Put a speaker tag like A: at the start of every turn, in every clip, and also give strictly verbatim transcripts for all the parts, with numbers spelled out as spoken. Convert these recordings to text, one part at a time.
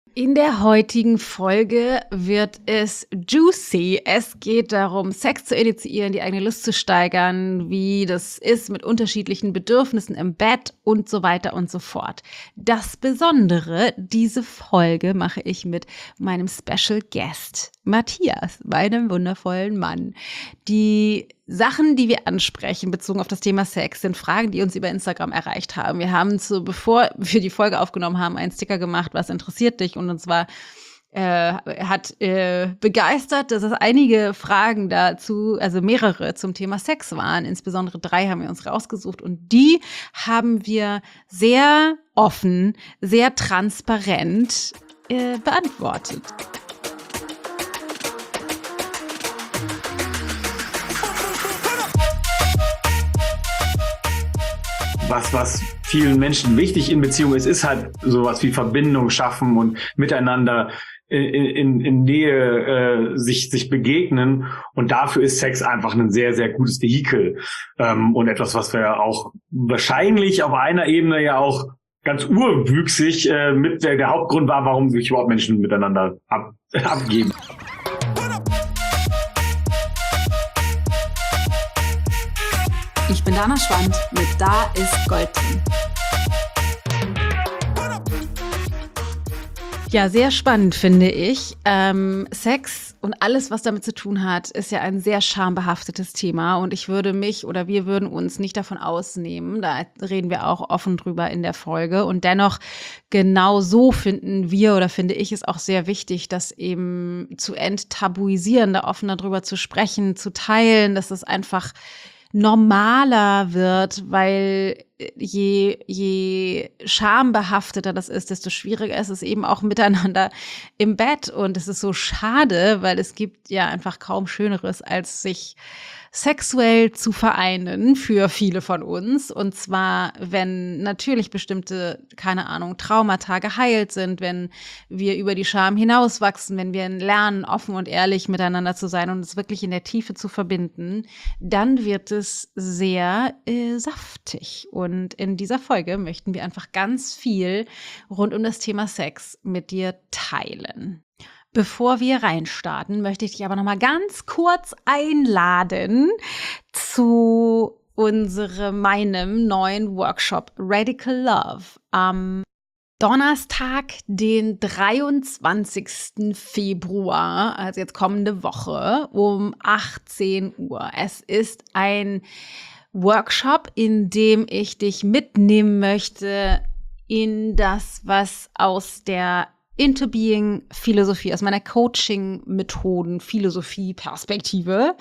A: In der heutigen Folge wird es juicy. Es geht darum, Sex zu initiieren, die eigene Lust zu steigern, wie das ist mit unterschiedlichen Bedürfnissen im Bett und so weiter und so fort. Das Besondere, diese Folge mache ich mit meinem Special Guest, Matthias, meinem wundervollen Mann. Die Sachen, die wir ansprechen, bezogen auf das Thema Sex, sind Fragen, die uns über Instagram erreicht haben. Wir haben zu, bevor wir die Folge aufgenommen haben, einen Sticker gemacht, was interessiert dich? Und uns war, äh, hat äh, begeistert, dass es einige Fragen dazu, also mehrere zum Thema Sex waren. Insbesondere drei haben wir uns rausgesucht und die haben wir sehr offen, sehr transparent äh, beantwortet.
B: Was, was vielen Menschen wichtig in Beziehungen ist, ist halt sowas wie Verbindung schaffen und miteinander in, in, in Nähe äh, sich, sich begegnen. Und dafür ist Sex einfach ein sehr, sehr gutes Vehikel. Ähm, und etwas, was wir auch wahrscheinlich auf einer Ebene ja auch ganz urwüchsig äh, mit der, der Hauptgrund war, warum sich überhaupt Menschen miteinander ab, abgeben.
C: Ich bin Dana Schwand mit Da ist Gold drin.
A: Ja, sehr spannend finde ich. Ähm, Sex und alles, was damit zu tun hat, ist ja ein sehr schambehaftetes Thema. Und ich würde mich oder wir würden uns nicht davon ausnehmen. Da reden wir auch offen drüber in der Folge. Und dennoch, genau so finden wir oder finde ich es auch sehr wichtig, das eben zu enttabuisieren, da offen darüber zu sprechen, zu teilen, dass es einfach normaler wird, weil je, je schambehafteter das ist, desto schwieriger ist es eben auch miteinander im Bett. Und es ist so schade, weil es gibt ja einfach kaum Schöneres, als sich sexuell zu vereinen für viele von uns. Und zwar, wenn natürlich bestimmte, keine Ahnung, Traumata geheilt sind, wenn wir über die Scham hinauswachsen, wenn wir lernen, offen und ehrlich miteinander zu sein und es wirklich in der Tiefe zu verbinden, dann wird es sehr äh, saftig. Und in dieser Folge möchten wir einfach ganz viel rund um das Thema Sex mit dir teilen. Bevor wir reinstarten, möchte ich dich aber noch mal ganz kurz einladen zu unserem, meinem neuen Workshop Radical Love am Donnerstag, den dreiundzwanzigsten Februar, also jetzt kommende Woche, um achtzehn Uhr. Es ist ein Workshop, in dem ich dich mitnehmen möchte in das, was aus der Into Being Philosophie, aus meiner Coaching-Methoden, Philosophie, Perspektive,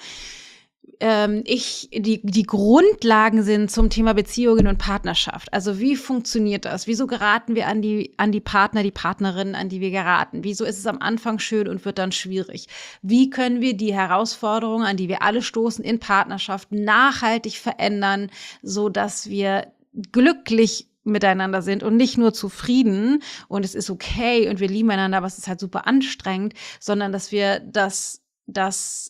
A: ähm, ich, die, die Grundlagen sind zum Thema Beziehungen und Partnerschaft. Also wie funktioniert das? Wieso geraten wir an die, an die Partner, die Partnerinnen, an die wir geraten? Wieso ist es am Anfang schön und wird dann schwierig? Wie können wir die Herausforderungen, an die wir alle stoßen in Partnerschaft, nachhaltig verändern, so dass wir glücklich miteinander sind und nicht nur zufrieden und es ist okay und wir lieben einander, aber es ist halt super anstrengend, sondern dass wir das, das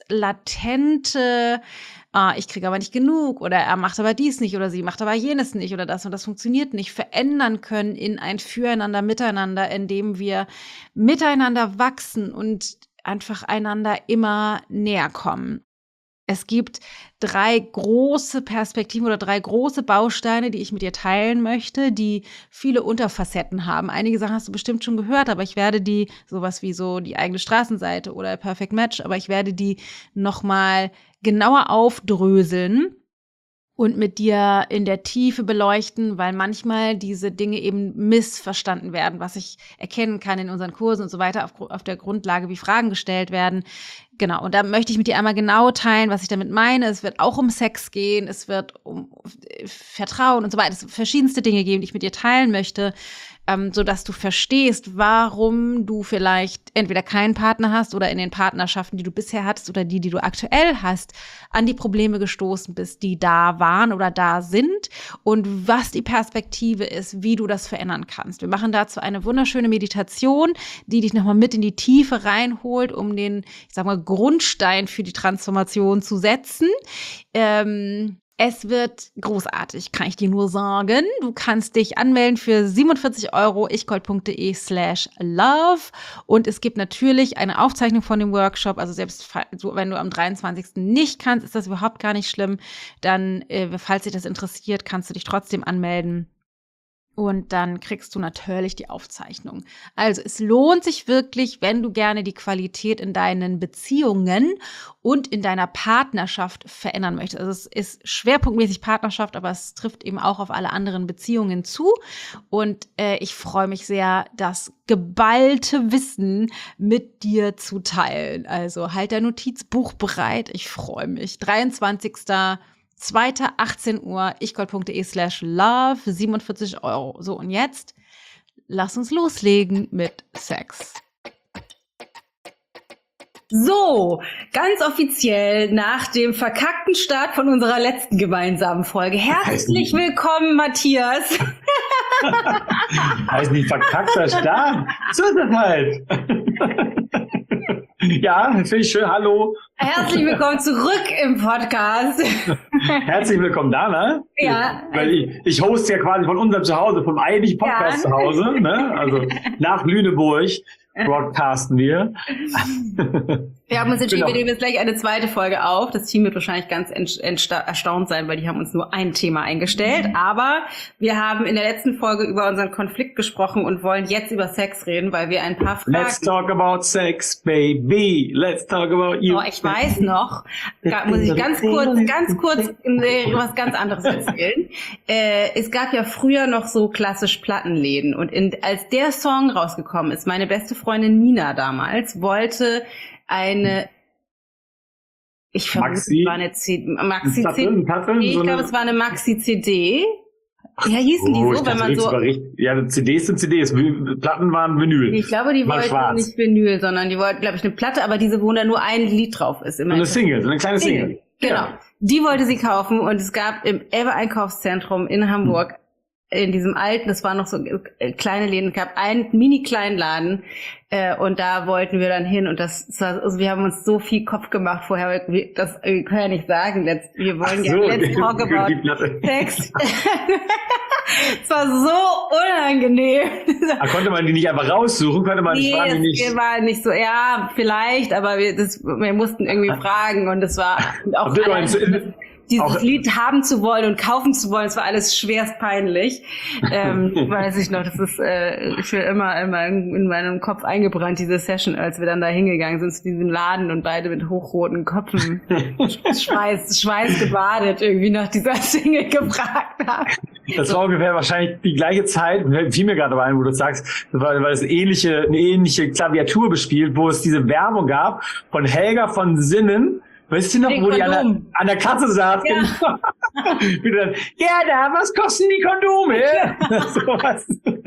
A: latente, ah, ich kriege aber nicht genug oder er macht aber dies nicht oder sie macht aber jenes nicht oder das und das funktioniert nicht, verändern können in ein Füreinander, Miteinander, in dem wir miteinander wachsen und einfach einander immer näher kommen. Es gibt drei große Perspektiven oder drei große Bausteine, die ich mit dir teilen möchte, die viele Unterfacetten haben. Einige Sachen hast du bestimmt schon gehört, aber ich werde die, sowas wie so die eigene Straßenseite oder Perfect Match, aber ich werde die nochmal genauer aufdröseln und mit dir in der Tiefe beleuchten, weil manchmal diese Dinge eben missverstanden werden, was ich erkennen kann in unseren Kursen und so weiter, auf, auf der Grundlage, wie Fragen gestellt werden. Genau, und da möchte ich mit dir einmal genau teilen, was ich damit meine. Es wird auch um Sex gehen, es wird um Vertrauen und so weiter. Es wird verschiedenste Dinge geben, die ich mit dir teilen möchte, ähm, sodass du verstehst, warum du vielleicht entweder keinen Partner hast oder in den Partnerschaften, die du bisher hattest oder die, die du aktuell hast, an die Probleme gestoßen bist, die da waren oder da sind und was die Perspektive ist, wie du das verändern kannst. Wir machen dazu eine wunderschöne Meditation, die dich nochmal mit in die Tiefe reinholt, um den, ich sag mal, Grundstein für die Transformation zu setzen. Ähm, Es wird großartig, kann ich dir nur sagen. Du kannst dich anmelden für siebenundvierzig Euro, ichgold.de slash love. Und es gibt natürlich eine Aufzeichnung von dem Workshop. Also selbst wenn du am dreiundzwanzigsten nicht kannst, ist das überhaupt gar nicht schlimm. Dann, äh, falls dich das interessiert, kannst du dich trotzdem anmelden. Und dann kriegst du natürlich die Aufzeichnung. Also es lohnt sich wirklich, wenn du gerne die Qualität in deinen Beziehungen und in deiner Partnerschaft verändern möchtest. Also es ist schwerpunktmäßig Partnerschaft, aber es trifft eben auch auf alle anderen Beziehungen zu. Und äh, ich freue mich sehr, das geballte Wissen mit dir zu teilen. Also halt dein Notizbuch bereit. Ich freue mich. dreiundzwanzigster zweiter achtzehn Uhr, ichgold.de slash love, siebenundvierzig Euro. So, und jetzt lass uns loslegen mit Sex.
C: So, ganz offiziell nach dem verkackten Start von unserer letzten gemeinsamen Folge. Herzlich willkommen, Matthias.
B: Heißt nicht verkackter Start? So ist das halt. Ja, finde ich schön. Hallo.
C: Herzlich willkommen zurück im Podcast.
B: Herzlich willkommen, Dana.
C: Ja.
B: Weil ich, ich hoste ja quasi von unserem Zuhause, vom eigentlichen Podcast
C: Ja.
B: zu Hause. Ne? Also nach Lüneburg broadcasten wir.
C: Wir haben uns entschieden,
B: Genau.
C: wir nehmen jetzt gleich eine zweite Folge auf. Das Team wird wahrscheinlich ganz entsta- entsta- erstaunt sein, weil die haben uns nur ein Thema eingestellt. Aber wir haben in der letzten Folge über unseren Konflikt gesprochen und wollen jetzt über Sex reden, weil wir ein paar Fragen...
B: Let's talk about sex, baby. Let's talk about you.
C: Oh, ich weiß noch, da muss ich ganz kurz, ganz kurz äh, was ganz anderes erzählen. Äh, es gab ja früher noch so klassisch Plattenläden und in, als der Song rausgekommen ist, meine beste Freundin Nina damals wollte eine, ich vermute,
B: Maxi?
C: es war eine C- Maxi-C
B: Platten,
C: D.
B: Platten,
C: Ich
B: so
C: glaube,
B: eine-
C: es war eine Maxi-C D. Ja, hießen die
B: Oh,
C: so,
B: ich
C: wenn
B: dachte,
C: man
B: das
C: so...
B: war richtig- Ja, C Ds sind C Ds, Vy- Platten waren Vinyl.
C: Ich glaube, die
B: War
C: wollten
B: schwarz.
C: nicht Vinyl, sondern die wollten, glaube ich, eine Platte, aber diese, wo da nur ein Lied drauf ist.
B: So eine Single, so eine kleine Single.
C: Single. Genau.
B: Ja.
C: Die wollte sie kaufen und es gab im Elbe-Einkaufszentrum in Hamburg, in diesem alten, das waren noch so äh, kleine Läden, es gab einen mini-Kleinladen äh, und da wollten wir dann hin und das, das war, also wir haben uns so viel Kopf gemacht vorher, wir, das wir können ja nicht sagen, let's, wir wollen
B: Ach
C: ja
B: so,
C: let's talk
B: die
C: about
B: Platte.
C: Sex. Es war so unangenehm.
B: Ah, konnte man die nicht einfach raussuchen? Konnte man
C: Nee,
B: waren die
C: es
B: nicht.
C: war nicht so, ja, vielleicht, aber wir, das, wir mussten irgendwie fragen und es war auch
B: Habt ihr
C: allein,
B: mal-
C: dieses
B: auch-
C: Lied haben zu wollen und kaufen zu wollen, es war alles schwerst peinlich. Ähm, weiß ich noch, das ist äh, für immer, immer in, in meinem Kopf eingebrannt, diese Session, als wir dann da hingegangen sind zu diesem Laden und beide mit hochroten Köpfen, Schweiß, Schweiß gebadet, irgendwie nach dieser Single gefragt haben.
B: Das war ungefähr wahrscheinlich die gleiche Zeit, fiel mir gerade ein, wo du das sagst, weil, weil es ähnliche, eine ähnliche Klaviatur bespielt, wo es diese Werbung gab von Helga von Sinnen. Weißt du noch,
C: Den
B: wo die an der,
C: Kondom.
B: an der Kasse saß?
C: Ja.
B: Genau. Wie du dann, ja, da, was kosten die Kondome? Sowas.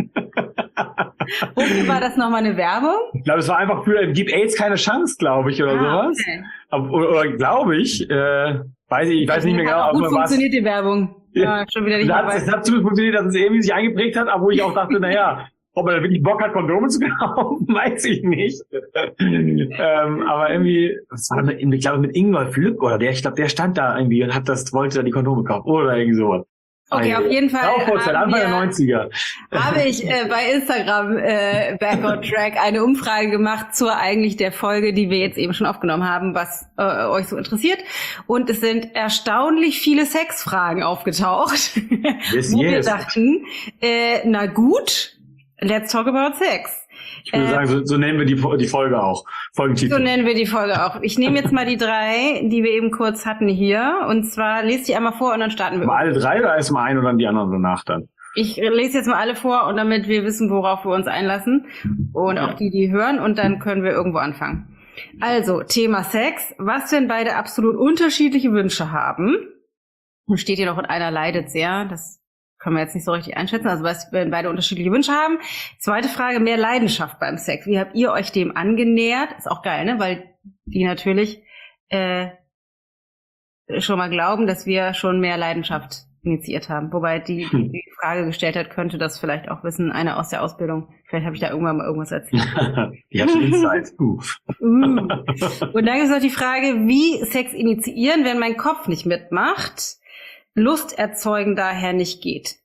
C: Wofür war das nochmal eine Werbung?
B: Ich glaube, es war einfach für Gib AIDS keine Chance, glaube ich, oder
C: Ah,
B: sowas.
C: okay.
B: Aber, oder oder glaube ich, äh, weiß ich, ich weiß nicht mehr genau.
C: Hat auch gut
B: aber was-
C: funktioniert, die Werbung. Ja,
B: Ja.
C: schon wieder nicht
B: Es
C: mehr
B: hat, es
C: weiß.
B: hat zumindest funktioniert, dass es irgendwie sich eingeprägt hat, aber wo ich auch dachte, naja, ob man da wirklich Bock hat, Kondome zu kaufen, weiß ich nicht. ähm, aber irgendwie, was war denn, ich glaube mit Ingolf Lück oder der, ich glaube, der stand da irgendwie und hat das, wollte da die Kondome kaufen oder irgendwie sowas.
C: Okay, auf jeden Fall
B: Rauchvorzeit,
C: haben
B: Anfang der
C: wir-
B: neunziger.
C: Habe ich äh, bei Instagram äh, Back on Track eine Umfrage gemacht zur eigentlich der Folge, die wir jetzt eben schon aufgenommen haben, was äh, euch so interessiert. Und es sind erstaunlich viele Sexfragen aufgetaucht,
B: Yes,
C: wo
B: yes.
C: wir dachten, äh, na gut, let's talk about Sex.
B: Ich würde
C: äh,
B: sagen, so, so nennen wir die, die Folge auch. Folgentitel.
C: So nennen wir die Folge auch. Ich nehme jetzt mal die drei, die wir eben kurz hatten hier. Und zwar lese die einmal vor und dann starten wir.
B: Mal alle drei oder erst mal ein und dann die anderen danach dann?
C: Ich lese jetzt mal alle vor und damit wir wissen, worauf wir uns einlassen. Und auch die, die hören. Und dann können wir irgendwo anfangen. Also, Thema Sex. Was, wenn beide absolut unterschiedliche Wünsche haben? Und steht hier noch, und einer leidet sehr. Das können wir jetzt nicht so richtig einschätzen. Also, was, wenn beide unterschiedliche Wünsche haben. Zweite Frage, mehr Leidenschaft beim Sex. Wie habt ihr euch dem angenähert? Ist auch geil, ne? Weil die natürlich äh, schon mal glauben, dass wir schon mehr Leidenschaft initiiert haben. Wobei die, die die Frage gestellt hat, könnte das vielleicht auch wissen, eine aus der Ausbildung. Vielleicht habe ich da irgendwann mal irgendwas erzählt.
B: Die hat schon Insight. Uh.
C: Uh. Und dann gibt es noch die Frage, wie Sex initiieren, wenn mein Kopf nicht mitmacht. Lust erzeugen daher nicht geht.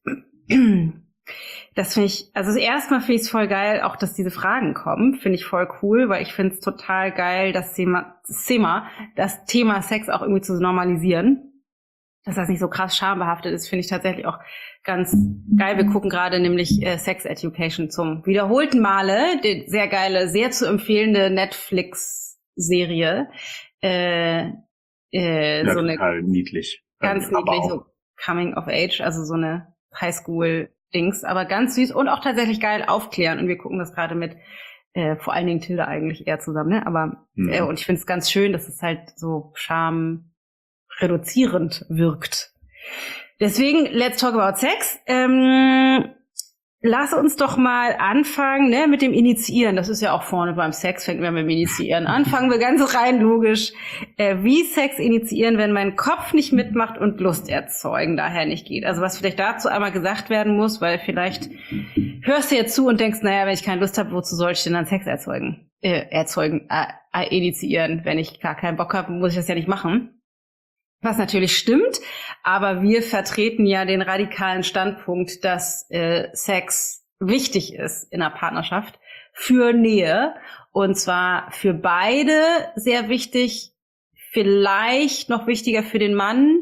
C: Das finde ich, also erstmal finde ich es voll geil, auch dass diese Fragen kommen, finde ich voll cool, weil ich finde es total geil, das Thema, das Thema, das Thema Sex auch irgendwie zu normalisieren. Dass das nicht so krass schambehaftet ist, finde ich tatsächlich auch ganz geil. Wir gucken gerade nämlich äh, Sex Education zum wiederholten Male, die sehr geile, sehr zu empfehlende Netflix-Serie. Äh, äh,
B: ja,
C: so eine
B: total niedlich.
C: Ganz
B: Aber
C: niedlich,
B: auch.
C: so Coming of Age, also so eine Highschool-Dings, aber ganz süß und auch tatsächlich geil aufklären. Und wir gucken das gerade mit äh, vor allen Dingen Tilda eigentlich eher zusammen, ne? Aber
B: Mhm.
C: äh, und ich finde es ganz schön, dass es halt so schamreduzierend wirkt. Deswegen, let's talk about Sex. Ähm, lass uns doch mal anfangen, ne, mit dem Initiieren. Das ist ja auch vorne beim Sex, fängt wir mit dem Initiieren an. Fangen wir ganz rein logisch. Äh, wie Sex initiieren, wenn mein Kopf nicht mitmacht und Lust erzeugen daher nicht geht. Also was vielleicht dazu einmal gesagt werden muss, weil vielleicht hörst du jetzt zu und denkst, naja, wenn ich keine Lust habe, wozu soll ich denn dann Sex erzeugen? Äh, erzeugen, äh, äh, initiieren. Wenn ich gar keinen Bock habe, muss ich das ja nicht machen. Was natürlich stimmt, aber wir vertreten ja den radikalen Standpunkt, dass äh, Sex wichtig ist in einer Partnerschaft für Nähe, und zwar für beide sehr wichtig, vielleicht noch wichtiger für den Mann,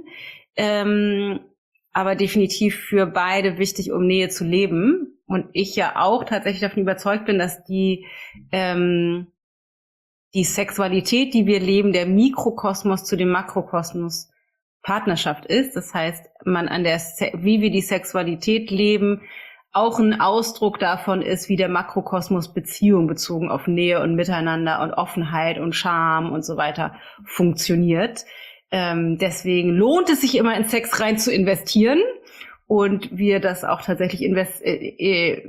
C: ähm, aber definitiv für beide wichtig, um Nähe zu leben. Und ich ja auch tatsächlich davon überzeugt bin, dass die ähm, die Sexualität, die wir leben, der Mikrokosmos zu dem Makrokosmos Partnerschaft ist. Das heißt, man an der, Se- wie wir die Sexualität leben, auch ein Ausdruck davon ist, wie der Makrokosmos Beziehung bezogen auf Nähe und Miteinander und Offenheit und Charme und so weiter funktioniert. Ähm, deswegen lohnt es sich immer in Sex rein zu investieren. Und wir das auch tatsächlich invest- äh, äh,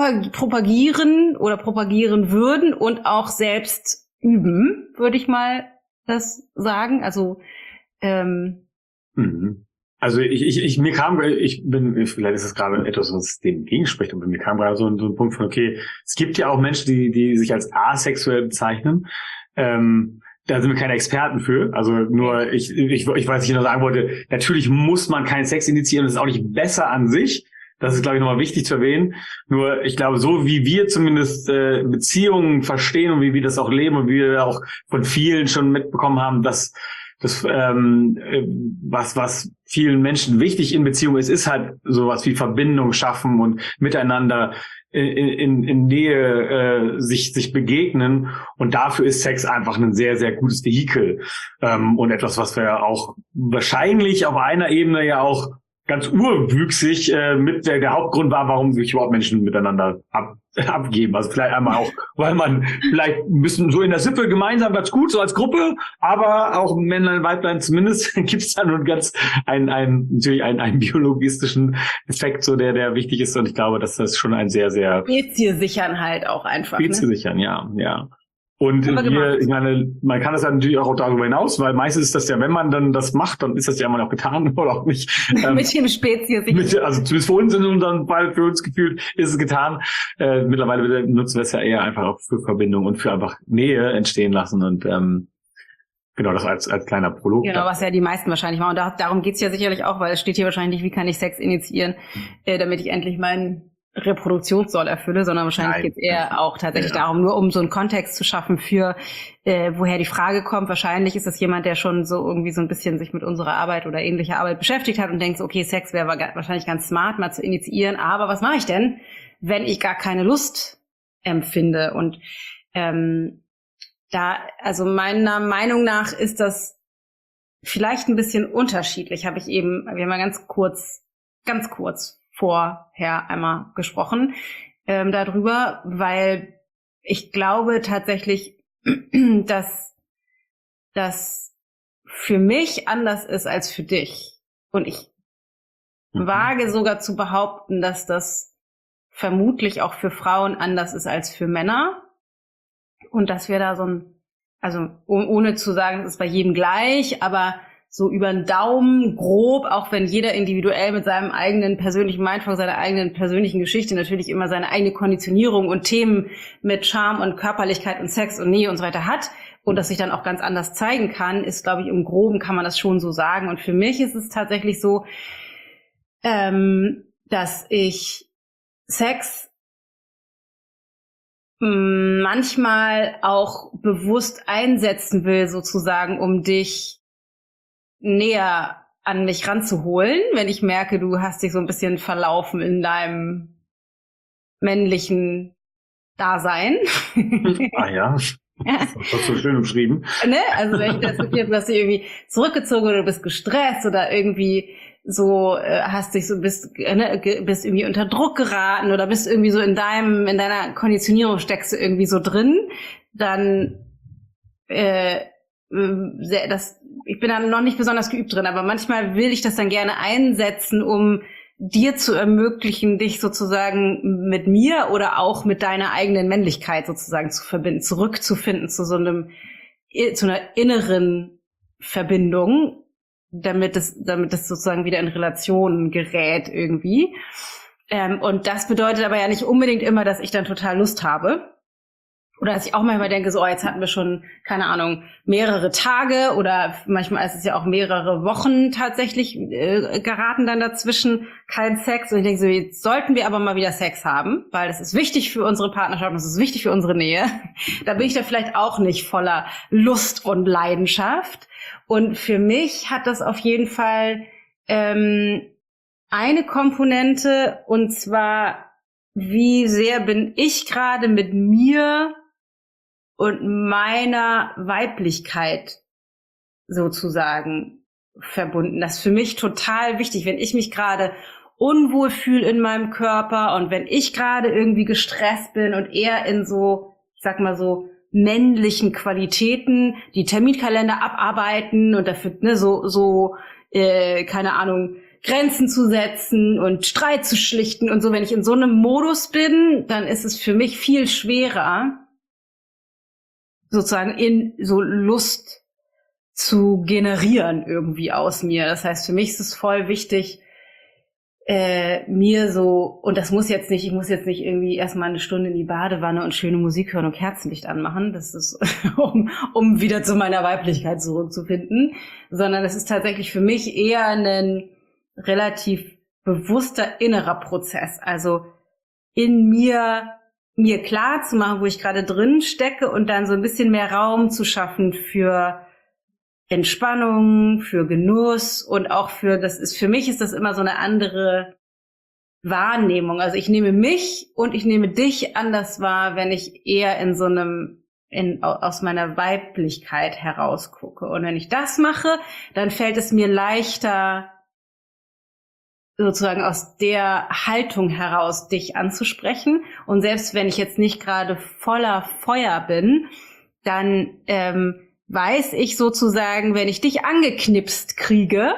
C: propagieren oder propagieren würden und auch selbst üben, würde ich mal das sagen. Also ähm,
B: Mhm. Also ich, ich, ich, mir kam, ich bin, vielleicht ist es gerade etwas, was dem entgegenspricht, aber mir kam gerade so ein, so ein Punkt von, okay, es gibt ja auch Menschen, die, die sich als asexuell bezeichnen. Ähm, da sind wir keine Experten für. Also nur, ich, ich, ich weiß, was ich noch sagen wollte, natürlich muss man keinen Sex initiieren, das ist auch nicht besser an sich. Das ist, glaube ich, nochmal wichtig zu erwähnen. Nur, ich glaube, so wie wir zumindest äh, Beziehungen verstehen und wie wir das auch leben und wie wir auch von vielen schon mitbekommen haben, dass das, ähm, was, was vielen Menschen wichtig in Beziehungen ist, ist halt sowas wie Verbindung schaffen und miteinander in, in, in Nähe äh, sich, sich begegnen. Und dafür ist Sex einfach ein sehr, sehr gutes Vehikel. Ähm, und etwas, was wir auch wahrscheinlich auf einer Ebene ja auch ganz urwüchsig äh, mit der, der Hauptgrund war, warum sich überhaupt Menschen miteinander ab, abgeben. Also vielleicht einmal auch, weil man vielleicht ein bisschen so in der Sippe gemeinsam ganz gut, so als Gruppe, aber auch Männlein, Weiblein zumindest gibt es da nun ganz einen, einen natürlich einen, einen biologistischen Effekt, so der, der wichtig ist. Und ich glaube, dass das schon ein sehr, sehr
C: Spezies sichern halt auch einfach.
B: Spezies
C: Ne?
B: sichern, ja, ja. Und
C: Haben wir
B: wir,
C: gemacht.
B: ich meine, man kann das ja natürlich auch darüber hinaus, weil meistens ist das ja, wenn man dann das macht, dann ist das ja immer noch getan oder auch nicht. Ähm,
C: Mit dem Spezies.
B: mit, also zumindest für uns in unserem Fall, für uns gefühlt, ist es getan. Äh, mittlerweile nutzen wir es ja eher einfach auch für Verbindung und für einfach Nähe entstehen lassen und ähm, genau, das als als kleiner Prolog.
C: Genau, was ja die meisten wahrscheinlich machen. Und da, darum geht's ja sicherlich auch, weil es steht hier wahrscheinlich nicht, wie kann ich Sex initiieren, äh, damit ich endlich meinen Reproduktionssoll erfülle, sondern wahrscheinlich
B: Nein.
C: geht's eher auch tatsächlich
B: Ja, ja.
C: darum, nur um so einen Kontext zu schaffen für, äh, woher die Frage kommt. Wahrscheinlich ist das jemand, der schon so irgendwie so ein bisschen sich mit unserer Arbeit oder ähnlicher Arbeit beschäftigt hat und denkt, so, okay, Sex wäre wahrscheinlich ganz smart, mal zu initiieren, aber was mache ich denn, wenn ich gar keine Lust empfinde? Und ähm, da, also meiner Meinung nach ist das vielleicht ein bisschen unterschiedlich, habe ich eben, wir haben mal ganz kurz, ganz kurz vorher einmal gesprochen ähm, darüber, weil ich glaube tatsächlich, dass das für mich anders ist als für dich. Und ich
B: Mhm.
C: wage sogar zu behaupten, dass das vermutlich auch für Frauen anders ist als für Männer. Und dass wir da so ein, also oh- ohne zu sagen, es ist bei jedem gleich, aber so über den Daumen grob, auch wenn jeder individuell mit seinem eigenen persönlichen Mindfuck, seiner eigenen persönlichen Geschichte natürlich immer seine eigene Konditionierung und Themen mit Charme und Körperlichkeit und Sex und Nähe und so weiter hat, und das sich dann auch ganz anders zeigen kann, ist, glaube ich, im Groben kann man das schon so sagen. Und für mich ist es tatsächlich so, ähm, dass ich Sex mh, manchmal auch bewusst einsetzen will, sozusagen, um dich näher an mich ranzuholen, wenn ich merke, du hast dich so ein bisschen verlaufen in deinem männlichen Dasein.
B: Ah ja. Das hast du schön umschrieben.
C: Ne? Also wenn ich das Gefühl habe, dass du irgendwie zurückgezogen oder du bist gestresst oder irgendwie so äh, hast dich so bist ne, bist irgendwie unter Druck geraten oder bist irgendwie so in deinem in deiner Konditionierung steckst du irgendwie so drin, dann äh, sehr, das ich bin da noch nicht besonders geübt drin, aber manchmal will ich das dann gerne einsetzen, um dir zu ermöglichen, dich sozusagen mit mir oder auch mit deiner eigenen Männlichkeit sozusagen zu verbinden, zurückzufinden zu so einem, zu einer inneren Verbindung, damit es, damit es sozusagen wieder in Relationen gerät irgendwie. Ähm, und das bedeutet aber ja nicht unbedingt immer, dass ich dann total Lust habe. Oder dass ich auch manchmal denke, so, oh, jetzt hatten wir schon, keine Ahnung, mehrere Tage oder manchmal ist es ja auch mehrere Wochen tatsächlich äh, geraten dann dazwischen, kein Sex. Und ich denke so, jetzt sollten wir aber mal wieder Sex haben, weil das ist wichtig für unsere Partnerschaft, das ist wichtig für unsere Nähe. Da bin ich da vielleicht auch nicht voller Lust und Leidenschaft. Und für mich hat das auf jeden Fall ähm, eine Komponente, und zwar, wie sehr bin ich gerade mit mir und meiner Weiblichkeit sozusagen verbunden. Das ist für mich total wichtig, wenn ich mich gerade unwohl fühle in meinem Körper und wenn ich gerade irgendwie gestresst bin und eher in so, ich sag mal so, männlichen Qualitäten, die Terminkalender abarbeiten und dafür, ne, so, so, äh, keine Ahnung, Grenzen zu setzen und Streit zu schlichten und so. Wenn ich in so einem Modus bin, dann ist es für mich viel schwerer, sozusagen in so Lust zu generieren irgendwie aus mir. Das heißt, für mich ist es voll wichtig, äh, mir so, und das muss jetzt nicht, ich muss jetzt nicht irgendwie erstmal eine Stunde in die Badewanne und schöne Musik hören und Kerzenlicht anmachen. Das ist, um, um wieder zu meiner Weiblichkeit zurückzufinden, sondern es ist tatsächlich für mich eher ein relativ bewusster innerer Prozess. Also in mir mir klar zu machen, wo ich gerade drin stecke und dann so ein bisschen mehr Raum zu schaffen für Entspannung, für Genuss und auch für, das ist, für mich ist das immer so eine andere Wahrnehmung. Also ich nehme mich und ich nehme dich anders wahr, wenn ich eher in so einem, in, aus meiner Weiblichkeit herausgucke. Und wenn ich das mache, dann fällt es mir leichter, sozusagen aus der Haltung heraus dich anzusprechen. Und selbst wenn ich jetzt nicht gerade voller Feuer bin, dann ähm, weiß ich sozusagen, wenn ich dich angeknipst kriege,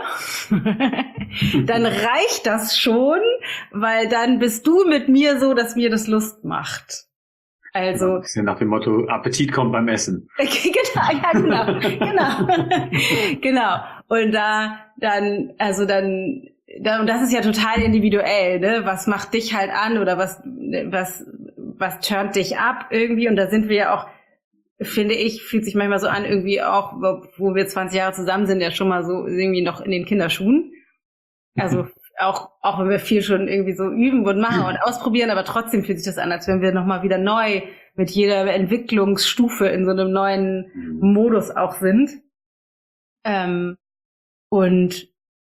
C: dann reicht das schon, weil dann bist du mit mir so, dass mir das Lust macht. Also
B: ein bisschen nach dem Motto, Appetit kommt beim Essen.
C: Genau, ja, genau, genau, genau. Und da dann, also dann und das ist ja total individuell, ne? Was macht dich halt an oder was, was, was turnt dich ab irgendwie? Und da sind wir ja auch, finde ich, fühlt sich manchmal so an, irgendwie auch, wo wir zwanzig Jahre zusammen sind, ja schon mal so irgendwie noch in den Kinderschuhen. Also auch, auch wenn wir viel schon irgendwie so üben und machen und ausprobieren, aber trotzdem fühlt sich das an, als wenn wir nochmal wieder neu mit jeder Entwicklungsstufe in so einem neuen Modus auch sind. Ähm, und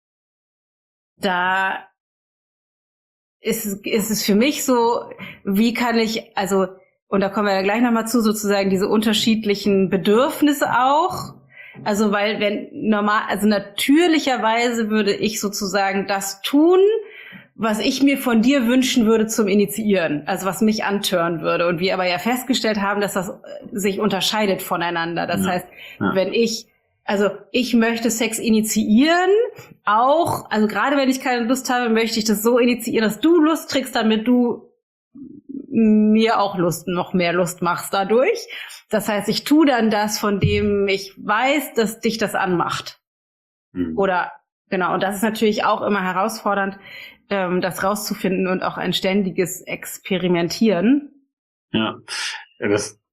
C: da ist, ist es für mich so, wie kann ich, also, und da kommen wir ja gleich nochmal zu, sozusagen diese unterschiedlichen Bedürfnisse auch. Also, weil wenn normal, also natürlicherweise würde ich sozusagen das tun, was ich mir von dir wünschen würde zum Initiieren, also was mich antören würde. Und wir aber ja festgestellt haben, dass das sich unterscheidet voneinander. Das ja. heißt, ja. wenn ich Also ich möchte Sex initiieren, auch, also gerade wenn ich keine Lust habe, möchte ich das so initiieren, dass du Lust kriegst, damit du mir auch Lust, noch mehr Lust machst dadurch. Das heißt, ich tue dann das, von dem ich weiß, dass dich das anmacht. Mhm. Oder, genau, und das ist natürlich auch immer herausfordernd, ähm, das rauszufinden und auch ein ständiges Experimentieren.
B: Ja, das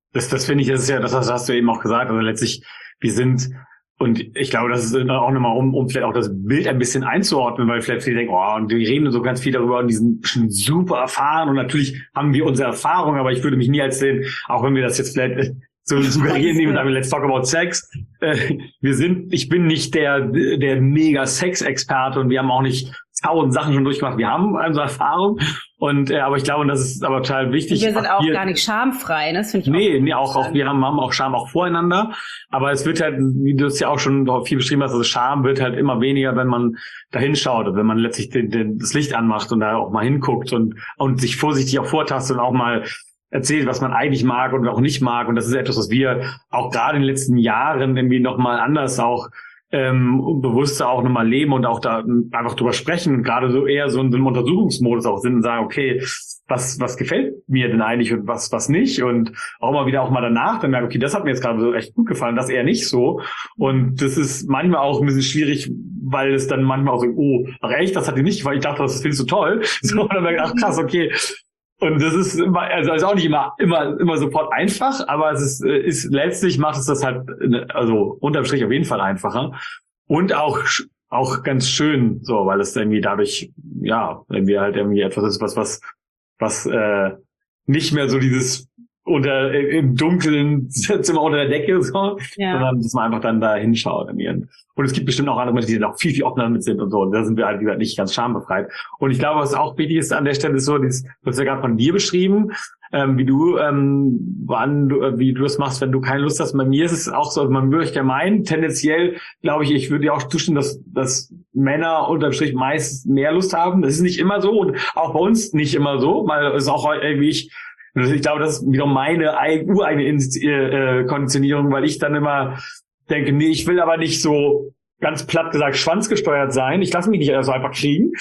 B: das, das finde ich, das ist ja, das hast du eben auch gesagt, also letztlich, wir sind, und ich glaube, das ist auch nochmal, um, um vielleicht auch das Bild ein bisschen einzuordnen, weil vielleicht viele denken, oh, und wir reden so ganz viel darüber und die sind schon super erfahren und natürlich haben wir unsere Erfahrung, aber ich würde mich nie als den, auch wenn wir das jetzt vielleicht so suggerieren nehmen und sagen, let's talk about Sex. Äh, wir sind, ich bin nicht der, der mega Sex-Experte und wir haben auch nicht tausend Sachen schon durchgemacht. Wir haben also Erfahrung und, äh, aber ich glaube, und das ist aber total wichtig.
C: Und wir sind auch
B: wir,
C: gar nicht schamfrei, ne? Das finde ich
B: nee,
C: auch.
B: Nee, auch, auch, wir haben, haben auch Scham auch voreinander. Aber es wird halt, wie du es ja auch schon viel beschrieben hast, also Scham wird halt immer weniger, wenn man da hinschaut und wenn man letztlich den, den, das Licht anmacht und da auch mal hinguckt und, und sich vorsichtig auch vortastet und auch mal erzählt, was man eigentlich mag und auch nicht mag. Und das ist etwas, was wir auch gerade in den letzten Jahren irgendwie nochmal anders auch ähm, bewusster auch nochmal leben und auch da einfach drüber sprechen und gerade so eher so in so einem Untersuchungsmodus auch sind und sagen, okay, was was gefällt mir denn eigentlich und was was nicht und auch mal wieder auch mal danach dann merken, okay, das hat mir jetzt gerade so echt gut gefallen, das eher nicht so und das ist manchmal auch ein bisschen schwierig, weil es dann manchmal auch so, oh, ach echt, das hat dir nicht, weil ich dachte, das findest du toll, so und dann merke ich, ach krass, okay. Und das ist immer, also ist auch nicht immer, immer, immer sofort einfach, aber es ist, ist, letztlich macht es das halt, also unterm Strich auf jeden Fall einfacher. Und auch, auch ganz schön, so, weil es irgendwie dadurch, ja, irgendwie halt irgendwie etwas ist, was, was, was, äh, nicht mehr so dieses unter, im dunklen Zimmer unter der Decke, so, ja. Sondern dass man einfach dann da hinschaut. Und es gibt bestimmt auch andere Menschen, die dann auch viel, viel offener damit sind und so. Und da sind wir halt, wie gesagt, nicht ganz schambefreit. Und ich glaube, was auch wichtig ist an der Stelle, ist so, dieses, du hast ja gerade von dir beschrieben, ähm, wie du, ähm, wann du, wie du das machst, wenn du keine Lust hast. Bei mir ist es auch so, also man würde ja meinen, tendenziell, glaube ich, ich würde dir auch zustimmen, dass, dass Männer unterm Strich meist mehr Lust haben. Das ist nicht immer so und auch bei uns nicht immer so, weil es auch irgendwie ich, ich glaube, das ist wieder meine ureigene äh, Konditionierung, weil ich dann immer denke, nee, ich will aber nicht so ganz platt gesagt schwanzgesteuert sein. Ich lasse mich nicht so einfach kriegen.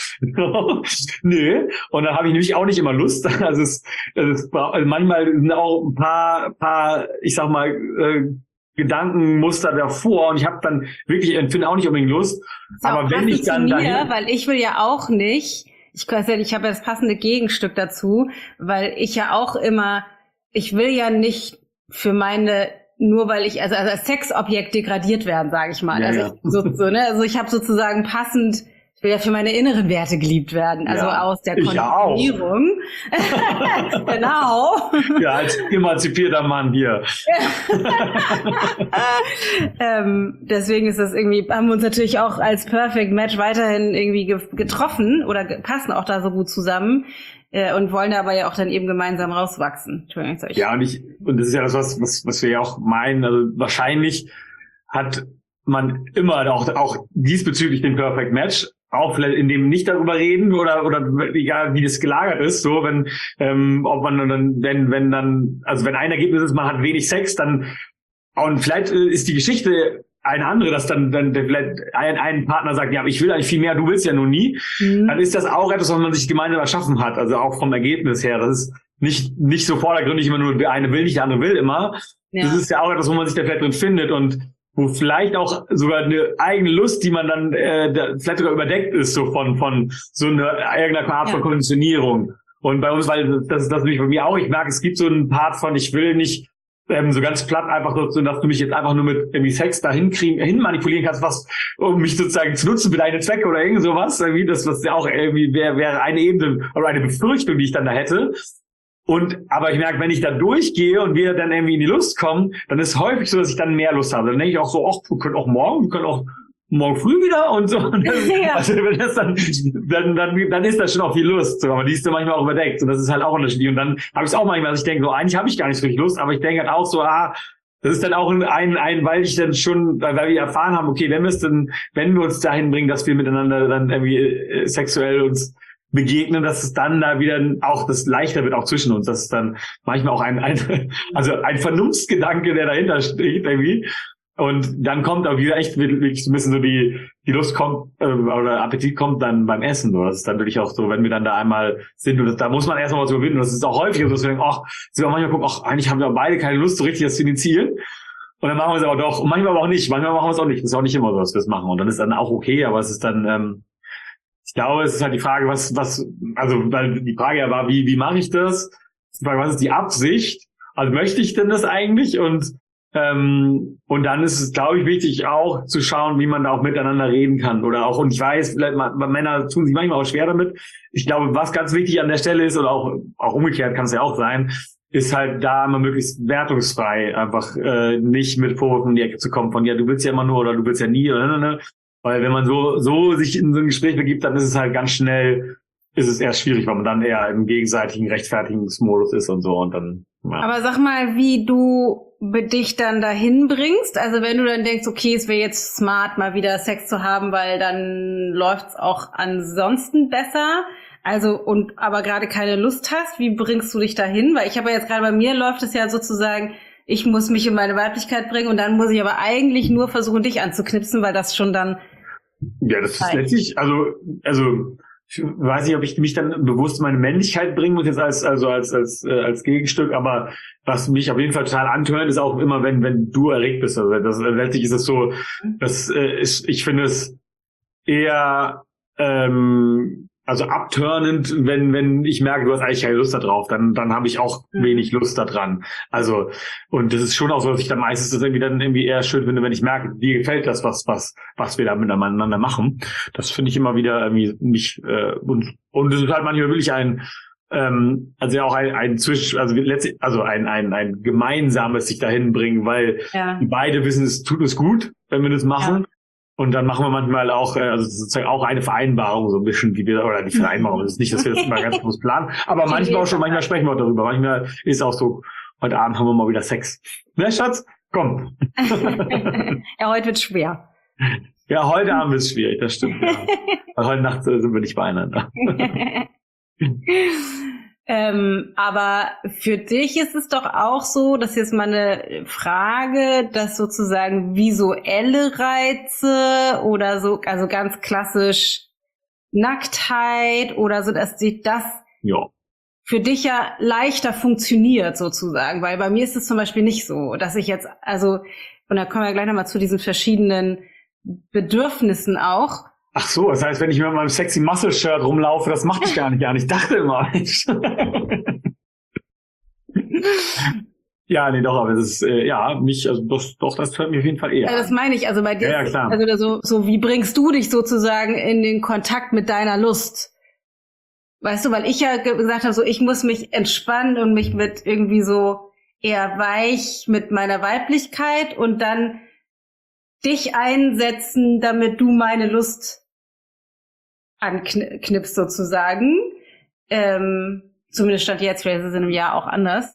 B: Nö. Und dann habe ich nämlich auch nicht immer Lust. Also es, es also manchmal sind auch ein paar, paar, ich sag mal, äh, Gedankenmuster davor und ich habe dann wirklich, empfinde auch nicht unbedingt Lust. Aber wenn ich dann
C: mir,
B: dahin,
C: weil ich will ja auch nicht. Ich, ich habe ja das passende Gegenstück dazu, weil ich ja auch immer, ich will ja nicht für meine, nur weil ich, also, also als Sexobjekt degradiert werden, sage ich mal. Ja, also, ja. Ich, so, so, ne? Also ich habe sozusagen passend, ich will ja für meine inneren Werte geliebt werden, also ja, aus der Konditionierung. Genau.
B: Ja, als emanzipierter Mann hier.
C: ähm, deswegen ist das irgendwie, haben wir uns natürlich auch als Perfect Match weiterhin irgendwie ge- getroffen oder ge- passen auch da so gut zusammen äh, und wollen aber ja auch dann eben gemeinsam rauswachsen. Entschuldigung, sag ich.
B: Ja, und ich, und das ist ja das, was, was, was wir ja auch meinen, also wahrscheinlich hat man immer auch, auch diesbezüglich den Perfect Match, auch vielleicht in dem nicht darüber reden oder oder egal wie das gelagert ist, so wenn ähm, ob man dann wenn wenn dann also wenn ein Ergebnis ist, man hat wenig Sex, dann und vielleicht ist die Geschichte eine andere, dass dann dann vielleicht ein, ein Partner sagt, ja, aber ich will eigentlich viel mehr, du willst ja nur nie, mhm. Dann ist das auch etwas, was man sich gemeinsam erschaffen hat, also auch vom Ergebnis her, das ist nicht nicht so vordergründig immer nur der eine will nicht, der andere will immer, ja. Das ist ja auch etwas, wo man sich da vielleicht drin findet und wo vielleicht auch sogar eine eigene Lust, die man dann äh, da vielleicht sogar überdeckt ist, so von von so einer irgendeiner Art von Konditionierung. Und bei uns, weil das ist das nämlich bei mir auch, ich merke, es gibt so einen Part von, ich will nicht ähm, so ganz platt einfach so, dass du mich jetzt einfach nur mit irgendwie Sex da hinkriegen, hin manipulieren kannst, was um mich sozusagen zu nutzen für deine Zwecke oder irgend sowas. Irgendwie, das was ja auch irgendwie wäre wäre eine Ebene oder eine Befürchtung, die ich dann da hätte. Und, aber ich merke, wenn ich da durchgehe und wir dann irgendwie in die Lust kommen, dann ist es häufig so, dass ich dann mehr Lust habe. Dann denke ich auch so, ach, wir können auch morgen, wir können auch morgen früh wieder und so. Und das, ja. Also wenn das dann, dann, dann, dann ist das schon auch viel Lust. So, aber die ist dann manchmal auch überdeckt. Und das ist halt auch unterschiedlich. Und dann habe ich es auch manchmal, dass ich denke, so, eigentlich habe ich gar nicht so richtig Lust, aber ich denke halt auch so, ah, das ist dann auch ein, ein, ein, weil ich dann schon, weil wir erfahren haben, okay, wenn wir es dann, wenn wir uns dahin bringen, dass wir miteinander dann irgendwie äh, sexuell uns begegnen, dass es dann da wieder auch das leichter wird, auch zwischen uns. Das ist dann manchmal auch ein, ein also ein Vernunftsgedanke, der dahinter steht irgendwie. Und dann kommt aber wieder echt wirklich so ein bisschen so die die Lust kommt äh, oder Appetit kommt dann beim Essen. So. Das ist dann wirklich auch so, wenn wir dann da einmal sind und das, da muss man erstmal was überwinden. Das ist auch häufig so, dass wir denken, ach, sind wir manchmal gucken, ach, eigentlich haben wir beide keine Lust, so richtig das zu initiieren. Und dann machen wir es aber doch. Und manchmal aber auch nicht. Manchmal machen wir es auch nicht. Das ist auch nicht immer so, dass wir es machen. Und dann ist dann auch okay, aber es ist dann ähm, ich glaube, es ist halt die Frage, was, was, also, weil die Frage ja war, wie, wie mache ich das? Die Frage, was ist die Absicht? also möchte ich denn das eigentlich? Und ähm, und dann ist es, glaube ich, wichtig auch zu schauen, wie man da auch miteinander reden kann oder auch, und ich weiß, vielleicht mal, Männer tun sich manchmal auch schwer damit. Ich glaube, was ganz wichtig an der Stelle ist oder auch auch umgekehrt kann es ja auch sein, ist halt da immer möglichst wertungsfrei, einfach äh, nicht mit Vorwürfen in die Ecke zu kommen von, ja, du willst ja immer nur oder du willst ja nie oder ne, ne. Weil wenn man so so sich in so ein Gespräch begibt, dann ist es halt ganz schnell, ist es erst schwierig, weil man dann eher im gegenseitigen Rechtfertigungsmodus ist und so und dann. Ja.
C: Aber sag mal, wie du dich dann dahin bringst. Also wenn du dann denkst, okay, es wäre jetzt smart, mal wieder Sex zu haben, weil dann läuft's auch ansonsten besser. Also und aber gerade keine Lust hast, wie bringst du dich dahin? Weil ich habe ja jetzt gerade bei mir läuft es ja sozusagen, ich muss mich in meine Weiblichkeit bringen und dann muss ich aber eigentlich nur versuchen, dich anzuknipsen, weil das schon dann.
B: Ja, das ist letztlich, also also ich weiß nicht, ob ich mich dann bewusst meine Männlichkeit bringen muss jetzt als also als als äh, als Gegenstück, aber was mich auf jeden Fall total antört, ist auch immer, wenn wenn du erregt bist. Also das, letztlich ist es so, dass äh, ich, ich finde es eher ähm, also abturnend, wenn wenn ich merke, du hast eigentlich keine Lust da drauf, dann dann habe ich auch wenig Lust da dran. Also und das ist schon auch so, dass ich dann meistens das irgendwie dann irgendwie eher schön finde, wenn ich merke, dir gefällt das, was was was wir da miteinander machen. Das finde ich immer wieder irgendwie nicht äh, und und es ist halt manchmal wirklich ein ähm, also ja auch ein ein Zwisch also letztlich also ein ein ein gemeinsames sich dahin bringen, weil
C: ja.
B: die beide wissen, es tut uns gut, wenn wir das machen.
C: Ja.
B: Und dann machen wir manchmal auch, also sozusagen auch eine Vereinbarung, so ein bisschen, wie wir, oder die Vereinbarung, das ist nicht, dass wir das immer ganz groß planen, aber manchmal auch schon, manchmal sprechen wir auch darüber. Manchmal ist auch so, heute Abend haben wir mal wieder Sex. Ne, Schatz? Komm.
C: Ja, heute wird schwer.
B: Ja, heute Abend ist schwierig, das stimmt, ja. Weil heute Nacht sind wir nicht beieinander.
C: Ähm, aber für dich ist es doch auch so, das ist jetzt mal eine Frage, dass sozusagen visuelle Reize oder so, also ganz klassisch Nacktheit oder so, dass sich das
B: ja.
C: für dich ja leichter funktioniert sozusagen, weil bei mir ist es zum Beispiel nicht so, dass ich jetzt, also, und da kommen wir gleich nochmal zu diesen verschiedenen Bedürfnissen auch.
B: Ach so, das heißt, wenn ich mit meinem sexy Muscle Shirt rumlaufe, das mache ich gar nicht, gar nicht. Ich dachte immer. Ja, nee, doch, aber das ist, äh, ja, mich, also das, doch, das hört mich auf jeden Fall eher.
C: Ja, das meine ich, also bei dir,
B: ja, ja, klar.
C: also so, so, wie bringst du dich sozusagen in den Kontakt mit deiner Lust? Weißt du, weil ich ja gesagt habe, so, ich muss mich entspannen und mich mit irgendwie so eher weich mit meiner Weiblichkeit und dann dich einsetzen, damit du meine Lust anknipst sozusagen. Ähm, zumindest stand jetzt, vielleicht ist es in einem Jahr auch anders.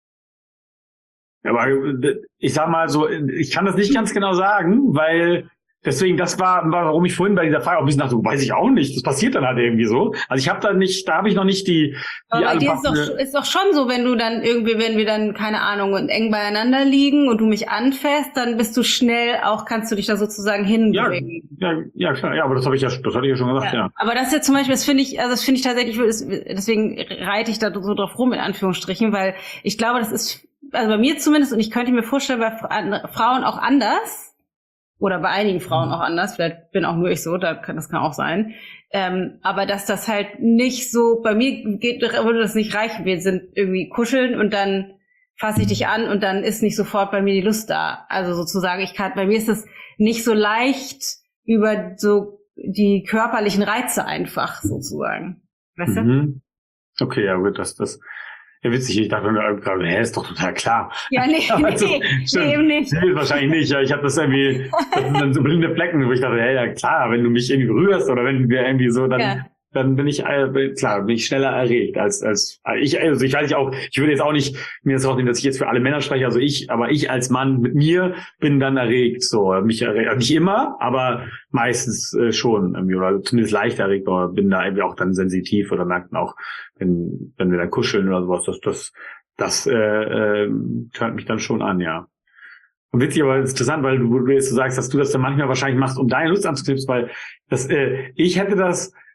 B: Aber ich sag mal so, ich kann das nicht ganz genau sagen, weil deswegen, das war, warum ich vorhin bei dieser Frage auch ein bisschen dachte, weiß ich auch nicht, das passiert dann halt irgendwie so. Also ich habe da nicht, da habe ich noch nicht die... die
C: Aber bei dir ist doch, ist doch schon so, wenn du dann irgendwie, wenn wir dann, keine Ahnung, und eng beieinander liegen und du mich anfährst, dann bist du schnell auch, kannst du dich da sozusagen hinbringen.
B: Ja, ja, ja, klar, ja, aber das habe ich ja, das hatte ich ja schon gesagt, ja.
C: ja. Aber das ist jetzt zum Beispiel, das finde ich, also das finde ich tatsächlich, deswegen reite ich da so drauf rum, in Anführungsstrichen, weil ich glaube, das ist, also bei mir zumindest, und ich könnte mir vorstellen, bei Frauen auch anders, oder bei einigen Frauen auch anders, vielleicht bin auch nur ich so, da kann, das kann auch sein, ähm, aber dass das halt nicht so, bei mir geht, würde das nicht reichen, wir sind irgendwie kuscheln und dann fasse ich dich an und dann ist nicht sofort bei mir die Lust da, also sozusagen, ich kann, bei mir ist es nicht so leicht über so die körperlichen Reize einfach sozusagen, weißt
B: mhm. du? Okay, ja gut, das, das, ja, witzig, ich dachte mir gerade, hä, ist doch total klar.
C: Ja, nee,
B: also,
C: nee, nee, eben nicht.
B: Nee, wahrscheinlich nicht, ja, ich habe das irgendwie, das sind dann so blinde Flecken, wo ich dachte, hey, ja klar, wenn du mich irgendwie berührst oder wenn wir irgendwie so, dann, ja. dann bin ich, äh, klar, bin ich schneller erregt als, als, ich, also ich weiß nicht auch, ich würde jetzt auch nicht mir das rausnehmen, dass ich jetzt für alle Männer spreche, also ich, aber ich als Mann mit mir bin dann erregt, so, mich erregt, nicht immer, aber meistens äh, schon irgendwie, oder zumindest leicht erregt, oder bin da irgendwie auch dann sensitiv oder merkt man auch, wenn, wenn wir dann kuscheln oder sowas, das, das, das, äh, äh, hört mich dann schon an, ja. Und witzig, aber interessant, weil du, du jetzt so sagst, dass du das dann manchmal wahrscheinlich machst, um deine Lust anzuknipsen, weil das, äh, ich hätte das,